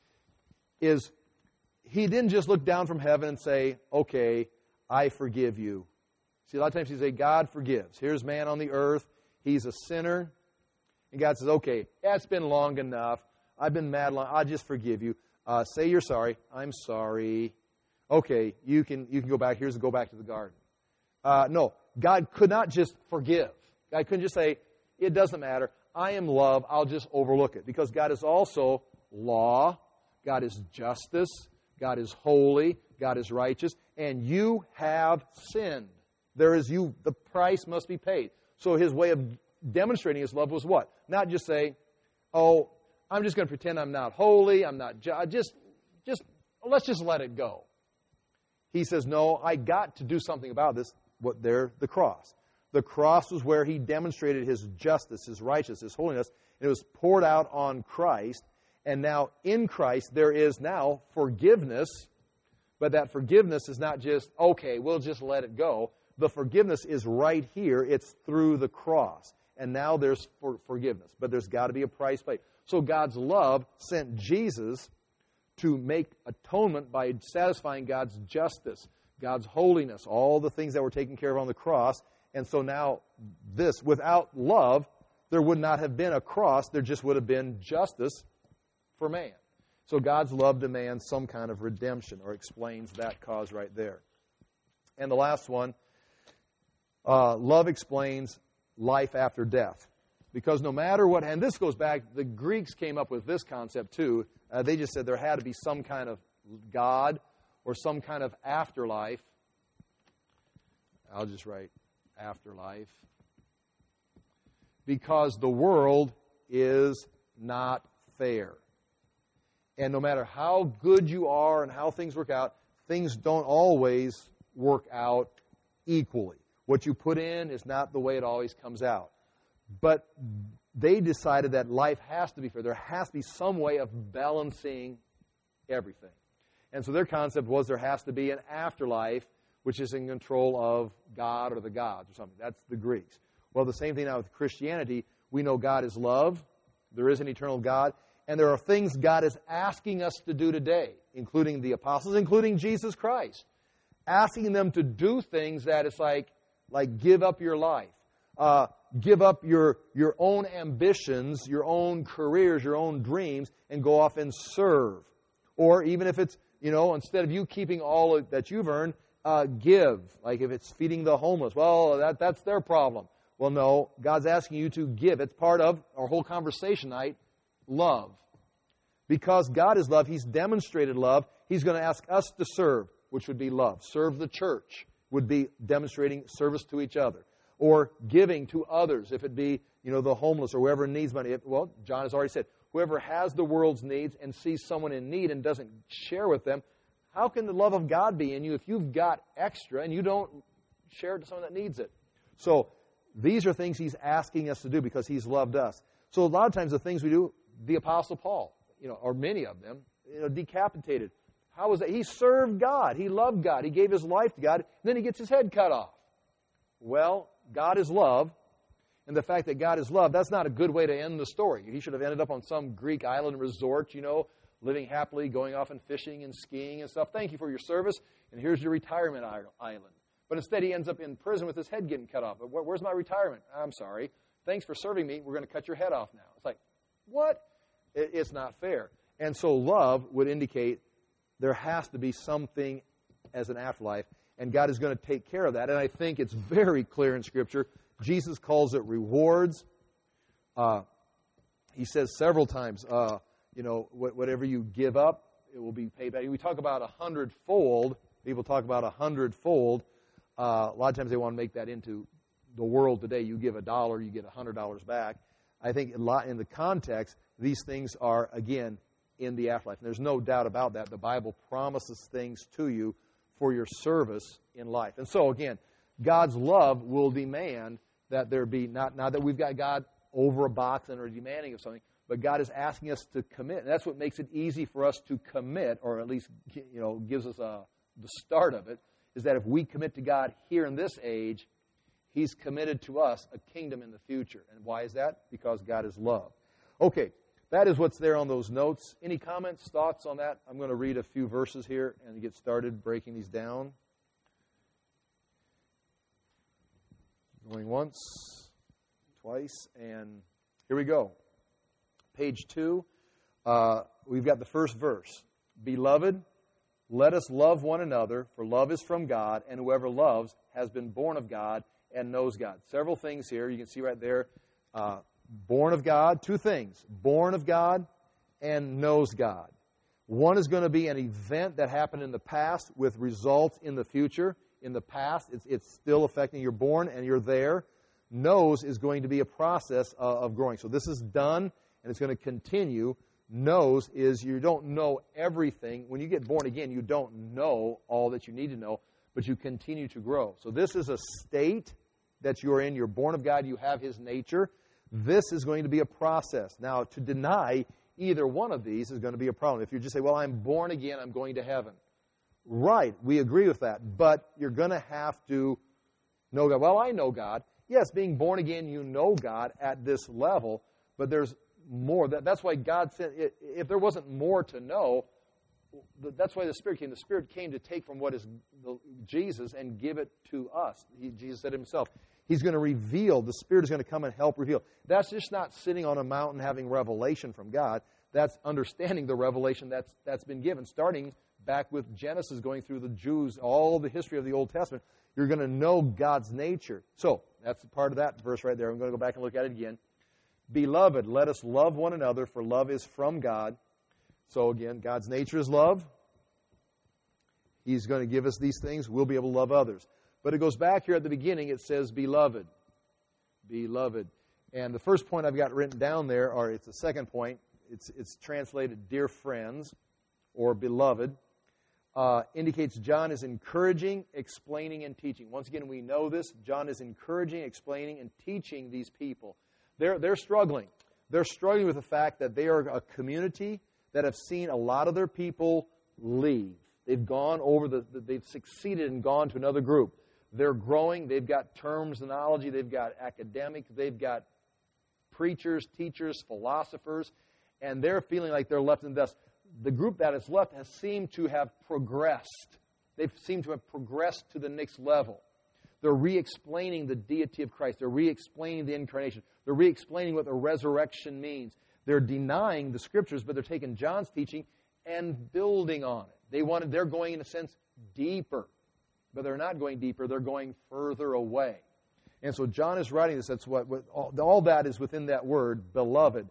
is He didn't just look down from heaven and say, okay, I forgive you. See, a lot of times you say, God forgives. Here's man on the earth. He's a sinner. And God says, okay, it's been long enough. I've been mad long. I'll just forgive you. Say you're sorry. I'm sorry. Okay, you can go back. Go back to the garden. No, God could not just forgive. God couldn't just say, it doesn't matter. I am love. I'll just overlook it. Because God is also law. God is justice. God is holy. God is righteous. And you have sinned. The price must be paid. So His way of demonstrating His love was what? Not just say, oh, I'm just going to pretend I'm not holy, I'm not just let's just let it go. He says, no, I got to do something about this. The cross. The cross was where He demonstrated His justice, His righteousness, His holiness, And it was poured out on Christ. And now in Christ there is now forgiveness. But that forgiveness is not just, okay, we'll just let it go. The forgiveness is right here. It's through the cross. And now there's forgiveness. But there's got to be a price paid. So God's love sent Jesus to make atonement by satisfying God's justice, God's holiness, all the things that were taken care of on the cross. And so now this, without love, there would not have been a cross. There just would have been justice for man. So God's love demands some kind of redemption, or explains that cause right there. And the last one, love explains life after death. Because no matter what, and this goes back, the Greeks came up with this concept too. They just said there had to be some kind of God or some kind of afterlife. I'll just write afterlife. Because the world is not fair. And no matter how good you are and how things work out, things don't always work out equally. What you put in is not the way it always comes out. But they decided that life has to be fair. There has to be some way of balancing everything. And so their concept was there has to be an afterlife which is in control of God or the gods or something. That's the Greeks. Well, the same thing now with Christianity. We know God is love. There is an eternal God. And there are things God is asking us to do today, including the apostles, including Jesus Christ. Asking them to do things that it's like give up your life. Give up your own ambitions, your own careers, your own dreams, and go off and serve. Or even if it's, instead of you keeping all that you've earned, give. Like if it's feeding the homeless, well, that's their problem. Well, no, God's asking you to give. It's part of our whole conversation tonight, love. Because God is love, He's demonstrated love. He's going to ask us to serve, which would be love. Serve the church would be demonstrating service to each other. Or giving to others, if it be, the homeless or whoever needs money. Well, John has already said, whoever has the world's needs and sees someone in need and doesn't share with them, how can the love of God be in you if you've got extra and you don't share it to someone that needs it? So these are things He's asking us to do because He's loved us. So a lot of times the things we do, the Apostle Paul, or many of them, decapitated. How was that? He served God. He loved God. He gave his life to God. And then he gets his head cut off. Well, God is love. And the fact that God is love, that's not a good way to end the story. He should have ended up on some Greek island resort, living happily, going off and fishing and skiing and stuff. Thank you for your service, and here's your retirement island. But instead he ends up in prison with his head getting cut off. Where's my retirement? I'm sorry. Thanks for serving me. We're going to cut your head off now. It's like, what? It's not fair. And so love would indicate there has to be something as an afterlife, and God is going to take care of that. And I think it's very clear in Scripture. Jesus calls it rewards. He says several times, whatever you give up, it will be paid back. We talk about 100-fold. People talk about 100-fold. A lot of times they want to make that into the world today. You give $1, you get $100 back. I think in the context, these things are, again, in the afterlife. And there's no doubt about that. The Bible promises things to you for your service in life. And so, again, God's love will demand that there be, not that we've got God over a box and are demanding of something, but God is asking us to commit. And that's what makes it easy for us to commit, or at least gives us the start of it, is that if we commit to God here in this age, He's committed to us a kingdom in the future. And why is that? Because God is love. Okay, that is what's there on those notes. Any comments, thoughts on that? I'm going to read a few verses here and get started breaking these down. Going once, twice, and here we go. Page 2, we've got the first verse. Beloved, let us love one another, for love is from God, and whoever loves has been born of God and knows God. Several things here. You can see right there. Born of God, two things. Born of God and knows God. One is going to be an event that happened in the past with results in the future. In the past, it's still affecting. You're born and you're there. Knows is going to be a process of growing. So this is done and it's going to continue. Knows is you don't know everything. When you get born again, you don't know all that you need to know, but you continue to grow. So this is a state that you're in. You're born of God. You have His nature. This is going to be a process. Now, to deny either one of these is going to be a problem. If you just say, well, I'm born again, I'm going to heaven. Right, we agree with that. But you're going to have to know God. Well, I know God. Yes, being born again, you know God at this level, but there's more. That's why God said, if there wasn't more to know, that's why the Spirit came. The Spirit came to take from what is Jesus and give it to us. Jesus said himself, He's going to reveal. The Spirit is going to come and help reveal. That's just not sitting on a mountain having revelation from God. That's understanding the revelation that's been given, starting back with Genesis, going through the Jews, all the history of the Old Testament. You're going to know God's nature. So, that's part of that verse right there. I'm going to go back and look at it again. Beloved, let us love one another, for love is from God. So again, God's nature is love. He's going to give us these things. We'll be able to love others. But it goes back here at the beginning. It says, beloved. Beloved. And the first point I've got written down there, or it's the second point, it's translated dear friends or beloved, indicates John is encouraging, explaining, and teaching. Once again, we know this. John is encouraging, explaining, and teaching these people. They're struggling. They're struggling with the fact that they are a community that have seen a lot of their people leave. They've gone over they've succeeded and gone to another group. They're growing. They've got terminology. They've got academics. They've got preachers, teachers, philosophers, and they're feeling like they're left in the dust. The group that is left has seemed to have progressed. They've seemed to have progressed to the next level. They're re-explaining the deity of Christ. They're re-explaining the incarnation. They're re-explaining what the resurrection means. They're denying the Scriptures, but they're taking John's teaching and building on it. They're going, in a sense, deeper. But they're not going deeper. They're going further away. And so John is writing this. That's what all that is within that word, beloved.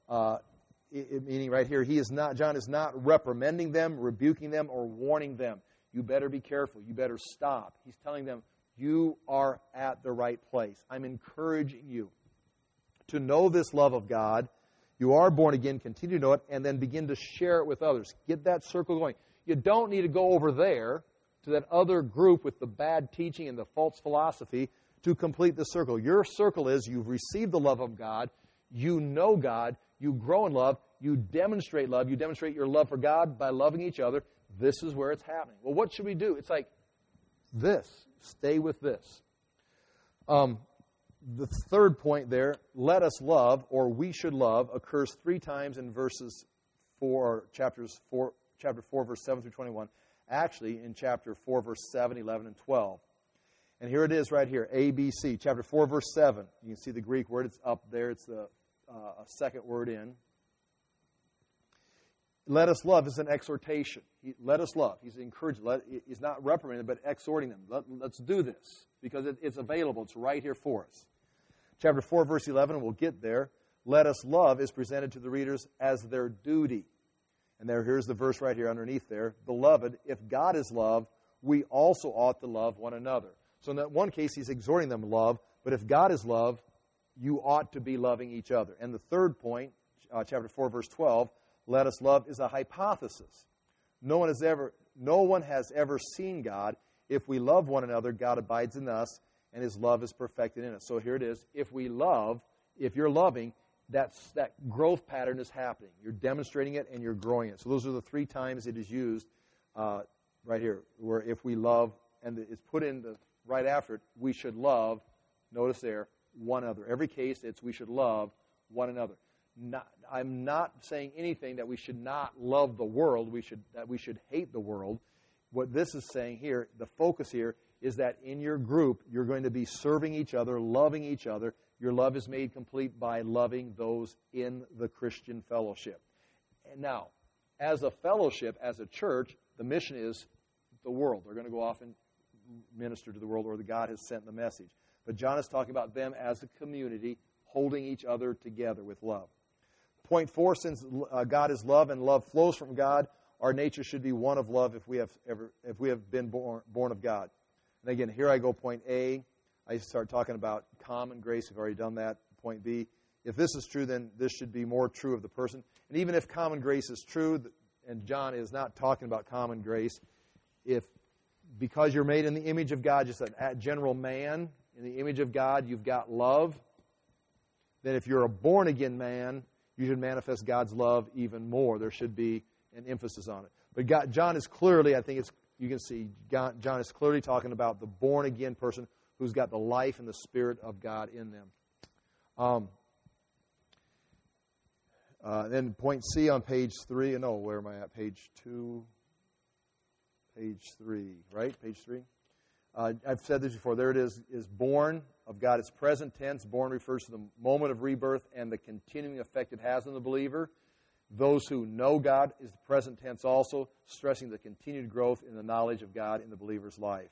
Meaning right here, John is not reprimanding them, rebuking them, or warning them. You better be careful. You better stop. He's telling them, you are at the right place. I'm encouraging you to know this love of God. You are born again, continue to know it, and then begin to share it with others. Get that circle going. You don't need to go over there to that other group with the bad teaching and the false philosophy to complete the circle. Your circle is you've received the love of God, you know God, you grow in love, you demonstrate love, you demonstrate your love for God by loving each other. This is where it's happening. Well, what should we do? It's like this. Stay with this. The third point there, let us love, or we should love, occurs 3 times in chapter 4, verse 7 through 21. Actually, in chapter 4, verse 7, 11, and 12. And here it is right here, A, B, C. Chapter 4, verse 7. You can see the Greek word. It's up there. It's a second word in. Let us love is an exhortation. Let us love. He's encouraging. He's not reprimanding, but exhorting them. Let's do this because it's available. It's right here for us. Chapter 4, verse 11, we'll get there. Let us love is presented to the readers as their duty. And here's the verse right here underneath there. Beloved, if God is love, we also ought to love one another. So in that one case, he's exhorting them to love. But if God is love, you ought to be loving each other. And the third point, chapter 4, verse 12, let us love is a hypothesis. No one has ever seen God. If we love one another, God abides in us, and His love is perfected in us. So here it is. If we love, if you're loving, that growth pattern is happening. You're demonstrating it and you're growing it. So those are the 3 times it is used right here, where if we love, and it's put in right after it, we should love, notice there, one another. Every case, it's we should love one another. I'm not saying anything that we should not love the world, that we should hate the world. What this is saying here, the focus here, is that in your group, you're going to be serving each other, loving each other. Your love is made complete by loving those in the Christian fellowship. And now, as a fellowship, as a church, the mission is the world. They're going to go off and minister to the world, or the God has sent the message. But John is talking about them as a community, holding each other together with love. Point 4, since God is love and love flows from God, our nature should be one of love if we have been born of God. And again, here I go, point A. I start talking about common grace. We've already done that. Point B. If this is true, then this should be more true of the person. And even if common grace is true, and John is not talking about common grace, because you're made in the image of God, just a general man, in the image of God, you've got love, then if you're a born-again man, you should manifest God's love even more. There should be an emphasis on it. But John is clearly, I think you can see, John is clearly talking about the born-again person who's got the life and the Spirit of God in them. Then point C on page 3. No, where am I at? Page 2. Page 3, right? Page 3. I've said this before. There it is born of God. It's present tense. Born refers to the moment of rebirth and the continuing effect it has on the believer. Those who know God is the present tense also, stressing the continued growth in the knowledge of God in the believer's life.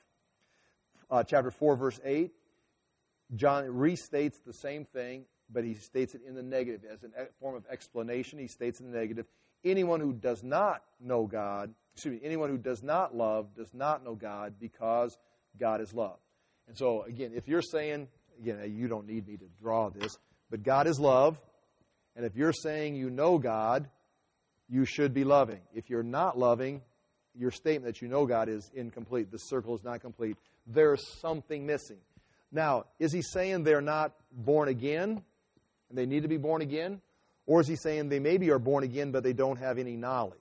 Chapter 4, verse 8, John restates the same thing, but he states it in the negative. As a form of explanation, he states in the negative, anyone who does not know God, anyone who does not love does not know God, because God is love. And so, again, if you're saying, again, you don't need me to draw this, but God is love, and if you're saying you know God, you should be loving. If you're not loving, your statement that you know God is incomplete. The circle is not complete. There's something missing. Now, is he saying they're not born again, and they need to be born again? Or is he saying they maybe are born again, but they don't have any knowledge?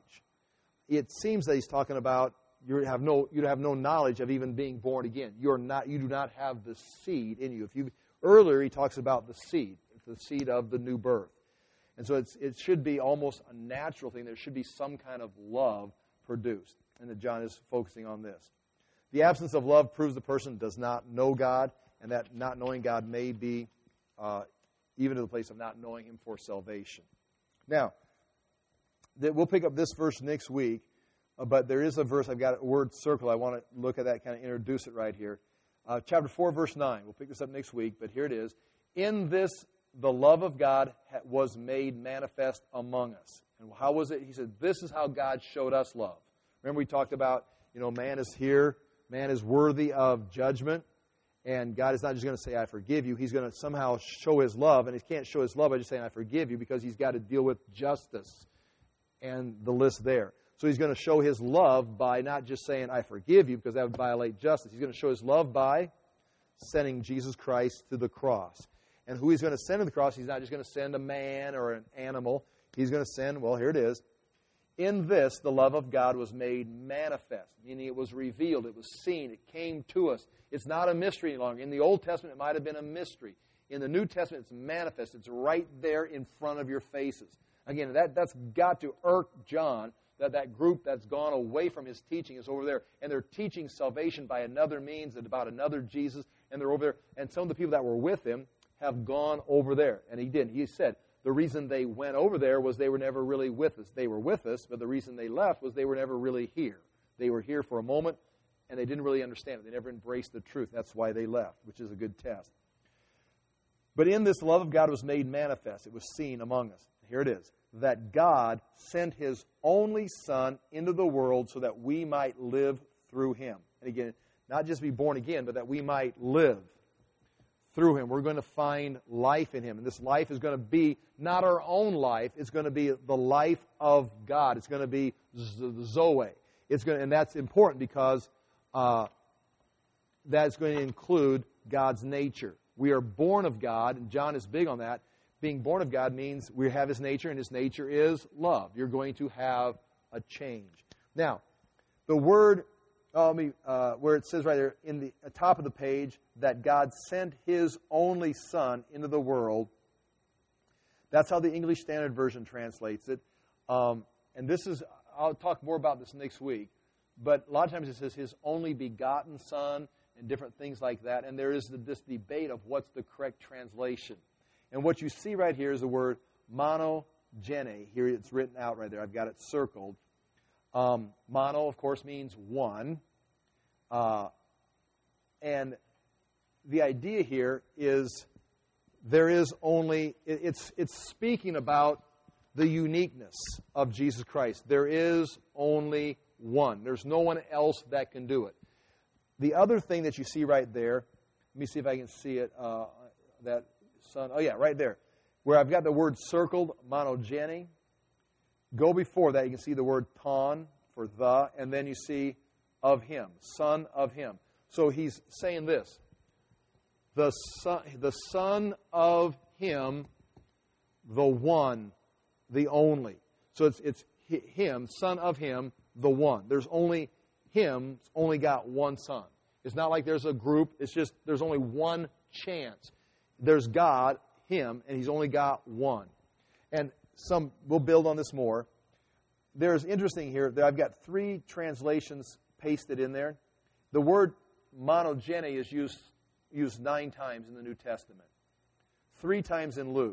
It seems that he's talking about you have no knowledge of even being born again. You do not have the seed in you. Earlier he talks about the seed of the new birth. And so it should be almost a natural thing. There should be some kind of love produced. And that John is focusing on this. The absence of love proves the person does not know God, and that not knowing God may be even to the place of not knowing Him for salvation. Now, we'll pick up this verse next week, but there is a verse, I've got a word circle. I want to look at that, kind of introduce it right here. Chapter 4, verse 9. We'll pick this up next week, but here it is. In this, the love of God was made manifest among us. And how was it? He said, this is how God showed us love. Remember we talked about, man is here, man is worthy of judgment, and God is not just going to say, I forgive you. He's going to somehow show His love, and He can't show His love by just saying, I forgive you, because He's got to deal with justice and the list there. So He's going to show His love by not just saying, I forgive you, because that would violate justice. He's going to show His love by sending Jesus Christ to the cross. And who He's going to send to the cross, He's not just going to send a man or an animal. He's going to send, well, here it is. In this, the love of God was made manifest, meaning it was revealed, it was seen, it came to us. It's not a mystery any longer. In the Old Testament, it might have been a mystery. In the New Testament, it's manifest. It's right there in front of your faces. Again, that's got to irk John, that group that's gone away from his teaching is over there, and they're teaching salvation by another means and about another Jesus, and they're over there. And some of the people that were with him have gone over there. And he didn't. He said, the reason they went over there was they were never really with us. They were with us, but the reason they left was they were never really here. They were here for a moment, and they didn't really understand it. They never embraced the truth. That's why they left, which is a good test. But in this, the love of God was made manifest. It was seen among us. Here it is. That God sent His only Son into the world so that we might live through Him. And again, not just be born again, but that we might live through Him. We're going to find life in Him. And this life is going to be not our own life. It's going to be the life of God. It's going to be Zoe. And that's important because that's going to include God's nature. We are born of God, and John is big on that. Being born of God means we have His nature, and His nature is love. You're going to have a change. Now, the word, where it says right there in the top of the page that God sent His only Son into the world, that's how the English Standard Version translates it. And this is, I'll talk more about this next week, but a lot of times it says His only begotten Son and different things like that, and there is this debate of what's the correct translation. And what you see right here is the word monogene. Here it's written out right there. I've got it circled. Mono, of course, means one. And the idea here is there is only, it's speaking about the uniqueness of Jesus Christ. There is only one. There's no one else that can do it. The other thing that you see right there, let me see if I can see it, that Son, oh yeah, right there, where I've got the word circled, monogene. Go before that, you can see the word ton for the, and then you see of Him, Son of Him. So he's saying this, the Son of Him the one, the only. So it's him, son of him, the one. There's only him, only got one son. It's not like there's a group. It's just there's only one chance. There's God, him, and he's only got one. And we'll build on this more. There's interesting here that I've got 3 translations pasted in there. The word monogene is used 9 times in the New Testament. 3 times in Luke.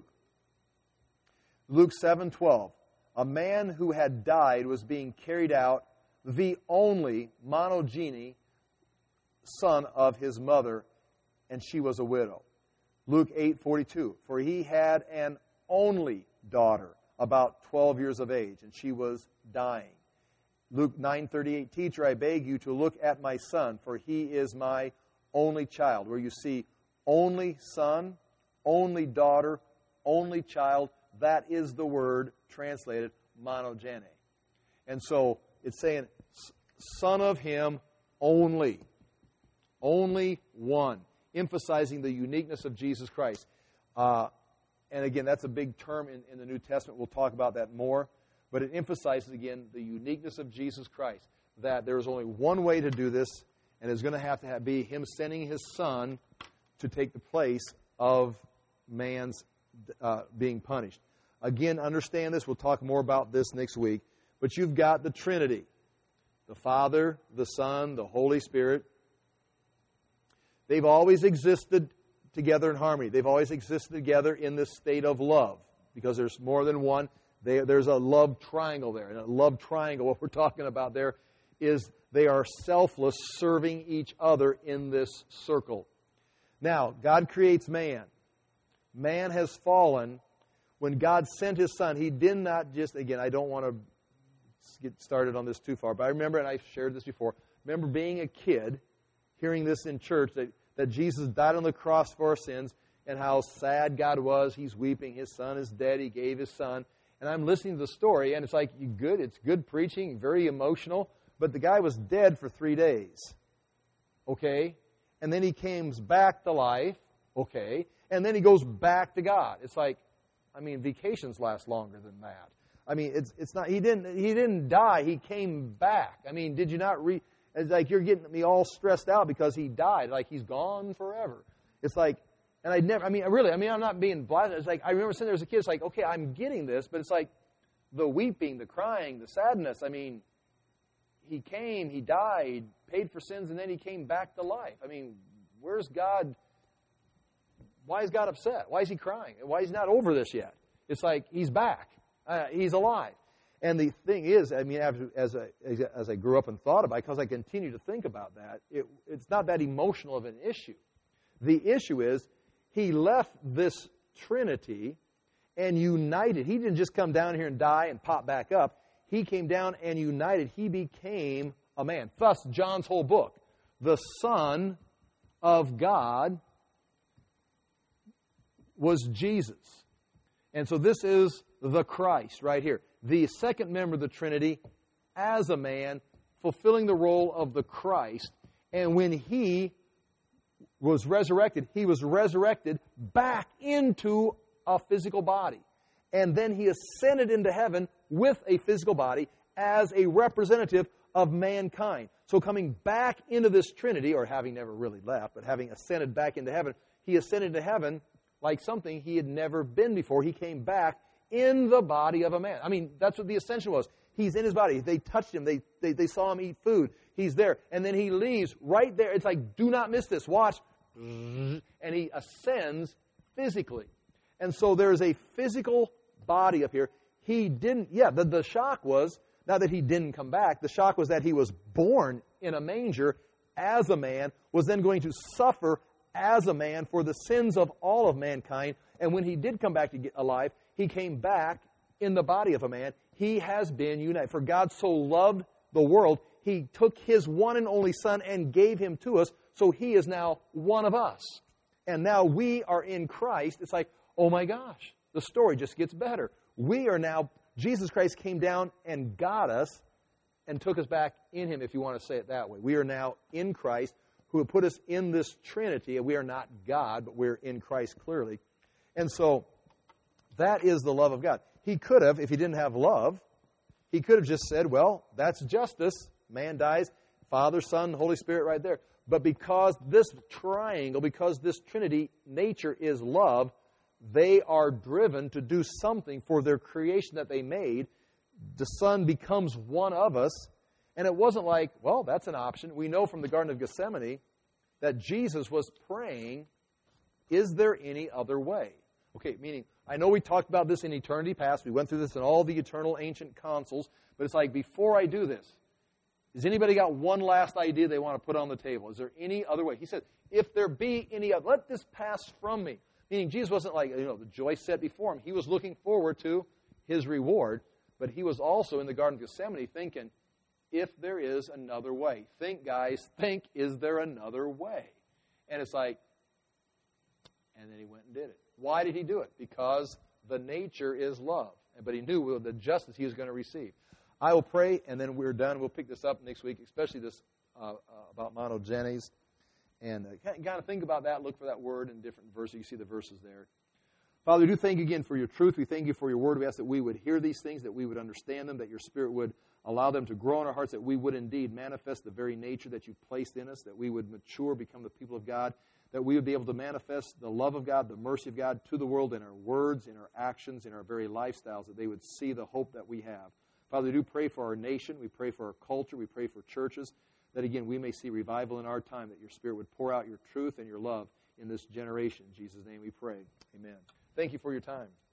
Luke 7:12. A man who had died was being carried out, the only monogene son of his mother, and she was a widow. Luke 8:42. For he had an only daughter, about 12 years of age, and she was dying. Luke 9:38. Teacher, I beg you to look at my son, for he is my only child. Where you see only son, only daughter, only child, that is the word translated monogene. And so it's saying son of him only. Only one. Emphasizing the uniqueness of Jesus Christ. And again, that's a big term in the New Testament. We'll talk about that more. But it emphasizes, again, the uniqueness of Jesus Christ. That there is only one way to do this, and it's going to have to be him sending his son to take the place of man's being punished. Again, understand this. We'll talk more about this next week. But you've got the Trinity. The Father, the Son, the Holy Spirit. They've always existed together in harmony. They've always existed together in this state of love. Because there's more than one. There's a love triangle there. And a love triangle, what we're talking about there, is they are selfless, serving each other in this circle. Now, God creates man. Man has fallen. When God sent his son, he did not just, again, I don't want to get started on this too far, but I remember, and I've shared this before, remember being a kid, hearing this in church, that Jesus died on the cross for our sins, and how sad God was. He's weeping. His son is dead. He gave his son. And I'm listening to the story, and it's like, it's good preaching, very emotional, but the guy was dead for 3 days. Okay? And then he came back to life. Okay? And then he goes back to God. It's like, vacations last longer than that. It's not, he didn't die, he came back. Did you not it's like you're getting me all stressed out because he died, like he's gone forever. It's like, and I'm not being blasted. It's like, I remember sitting there as a kid, it's like, okay, I'm getting this, but it's like the weeping, the crying, the sadness. He came, he died, paid for sins, and then he came back to life. Where's God? Why is God upset? Why is he crying? Why is he not over this yet? It's like he's back. He's alive. And the thing is, as I grew up and thought about it, because I continue to think about that, it's not that emotional of an issue. The issue is he left this Trinity and united. He didn't just come down here and die and pop back up. He came down and united. He became a man. Thus, John's whole book. The Son of God was Jesus. And so this is the Christ right here. The second member of the Trinity as a man, fulfilling the role of the Christ. And when he was resurrected, he was resurrected back into a physical body. And then he ascended into heaven with a physical body as a representative of mankind. So coming back into this Trinity, or having never really left, but having ascended back into heaven, he ascended to heaven like something he had never been before. He came back in the body of a man. That's what the ascension was. He's in his body. They touched him. They saw him eat food. He's there. And then he leaves right there. It's like, do not miss this. Watch. And he ascends physically. And so there's a physical body up here. He didn't, the shock was, not that he didn't come back, the shock was that he was born in a manger as a man, was then going to suffer as a man for the sins of all of mankind. And when he did come back to get alive, he came back in the body of a man. He has been united. For God so loved the world, he took his one and only Son and gave him to us, so he is now one of us. And now we are in Christ. It's like, oh my gosh, the story just gets better. We are now, Jesus Christ came down and got us and took us back in him, if you want to say it that way. We are now in Christ, who put us in this Trinity. And we are not God, but we're in Christ clearly. And so That is the love of God. He could have, if he didn't have love, he could have just said, well, that's justice. Man dies, Father, Son, Holy Spirit right there. But because this triangle, because this Trinity nature is love, they are driven to do something for their creation that they made. The Son becomes one of us. And it wasn't like, well, that's an option. We know from the Garden of Gethsemane that Jesus was praying, is there any other way? Okay, meaning, I know we talked about this in eternity past. We went through this in all the eternal ancient councils. But it's like, before I do this, has anybody got one last idea they want to put on the table? Is there any other way? He said, if there be any other, let this pass from me. Meaning, Jesus wasn't like, the joy set before him. He was looking forward to his reward. But he was also in the Garden of Gethsemane thinking, if there is another way. Think, guys, think, is there another way? And it's like, and then he went and did it. Why did he do it? Because the nature is love. But he knew the justice he was going to receive. I will pray, and then we're done. We'll pick this up next week, especially this about monogenes. And kind of think about that. Look for that word in different verses. You see the verses there. Father, we do thank you again for your truth. We thank you for your word. We ask that we would hear these things, that we would understand them, that your Spirit would allow them to grow in our hearts, that we would indeed manifest the very nature that you've placed in us, that we would mature, become the people of God, that we would be able to manifest the love of God, the mercy of God to the world in our words, in our actions, in our very lifestyles, that they would see the hope that we have. Father, we do pray for our nation. We pray for our culture. We pray for churches, that again we may see revival in our time, that your Spirit would pour out your truth and your love in this generation. In Jesus' name we pray. Amen. Thank you for your time.